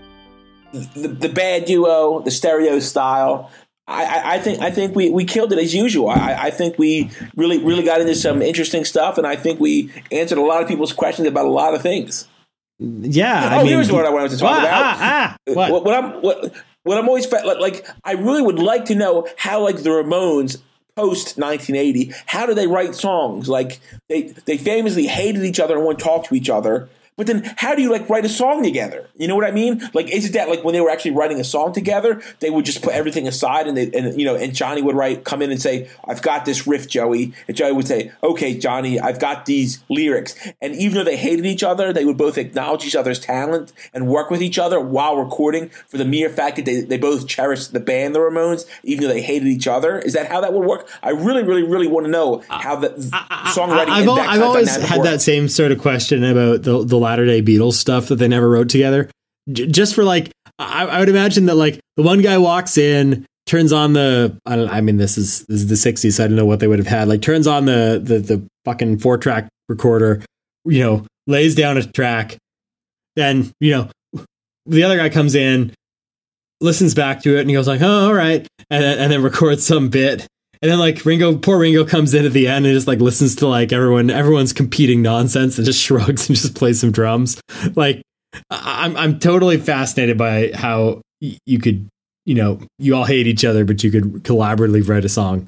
The bad duo, the stereo style. I think we killed it as usual. I think we really got into some interesting stuff, and I think we answered a lot of people's questions about a lot of things. Yeah. Here's what I wanted to talk about. What? What I'm always like. I really would like to know how like the Ramones post 1980. How do they write songs? Like they famously hated each other and wouldn't talk to each other. But then how do you like write a song together? You know what I mean? Like, is it that like when they were actually writing a song together, they would just put everything aside and Johnny would come in and say, I've got this riff, Joey. And Joey would say, okay, Johnny, I've got these lyrics. And even though they hated each other, they would both acknowledge each other's talent and work with each other while recording for the mere fact that they both cherished the band, the Ramones, even though they hated each other. Is that how that would work? I really, really, really want to know how the songwriting I've always had that same sort of question about the Latter-day Beatles stuff that they never wrote together. Just for like, I would imagine that like the one guy walks in, turns on this is the 60s, so I don't know what they would have had. Like turns on the fucking 4-track recorder, lays down a track, then the other guy comes in, listens back to it, and he goes like, oh, all right, and then records some bit. And then like poor Ringo comes in at the end and just like listens to like everyone's competing nonsense and just shrugs and just plays some drums. Like I'm totally fascinated by how you could, you all hate each other, but you could collaboratively write a song.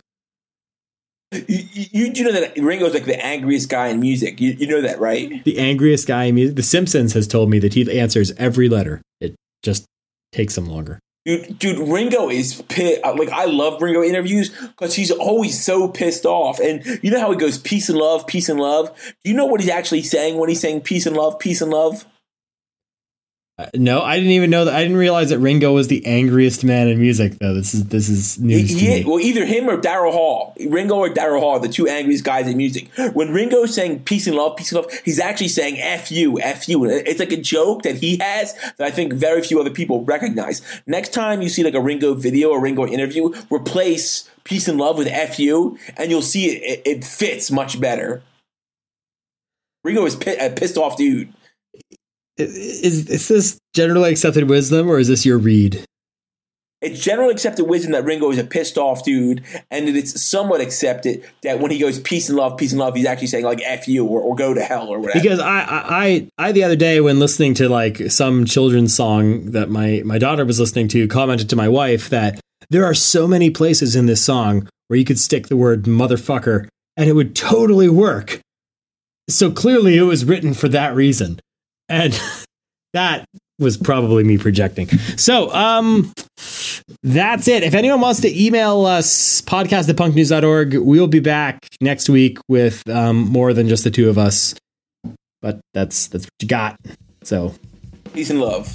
You do know that Ringo's like the angriest guy in music. You know that, right? The angriest guy in music. The Simpsons has told me that he answers every letter. It just takes him longer. Dude, Ringo is pissed. Like, I love Ringo interviews because he's always so pissed off. And you know how he goes, peace and love, peace and love? Do you know what he's actually saying when he's saying peace and love, peace and love? No, I didn't even know that. I didn't realize that Ringo was the angriest man in music, though. This is news to me. Well, either him or Daryl Hall. Ringo or Daryl Hall are the two angriest guys in music. When Ringo's saying peace and love, he's actually saying F you, F you. It's like a joke that he has that I think very few other people recognize. Next time you see like a Ringo video or Ringo interview, replace peace and love with F you, and you'll see it fits much better. Ringo is a pissed off dude. Is this generally accepted wisdom, or is this your read? It's generally accepted wisdom that Ringo is a pissed off dude, and that it's somewhat accepted that when he goes peace and love, he's actually saying like F you or go to hell or whatever. Because I the other day when listening to like some children's song that my daughter was listening to, commented to my wife that there are so many places in this song where you could stick the word motherfucker and it would totally work. So clearly it was written for that reason. And that was probably me projecting. So that's it. If anyone wants to email us, podcast@punknews.org, we'll be back next week with more than just the two of us. But that's what you got. So peace and love.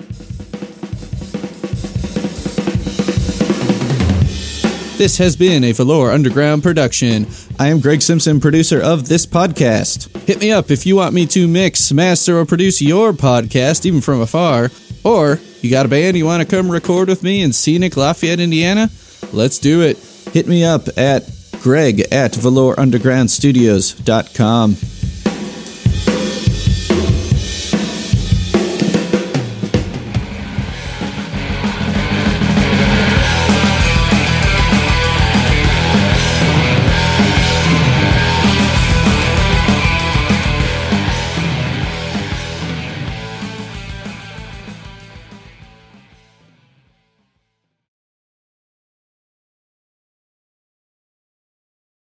This has been a Velour Underground production. I am Greg Simpson, producer of this podcast. Hit me up if you want me to mix, master, or produce your podcast, even from afar. Or you got a band you want to come record with me in scenic Lafayette, Indiana? Let's do it. Hit me up at Greg at VelourUndergroundStudios.com.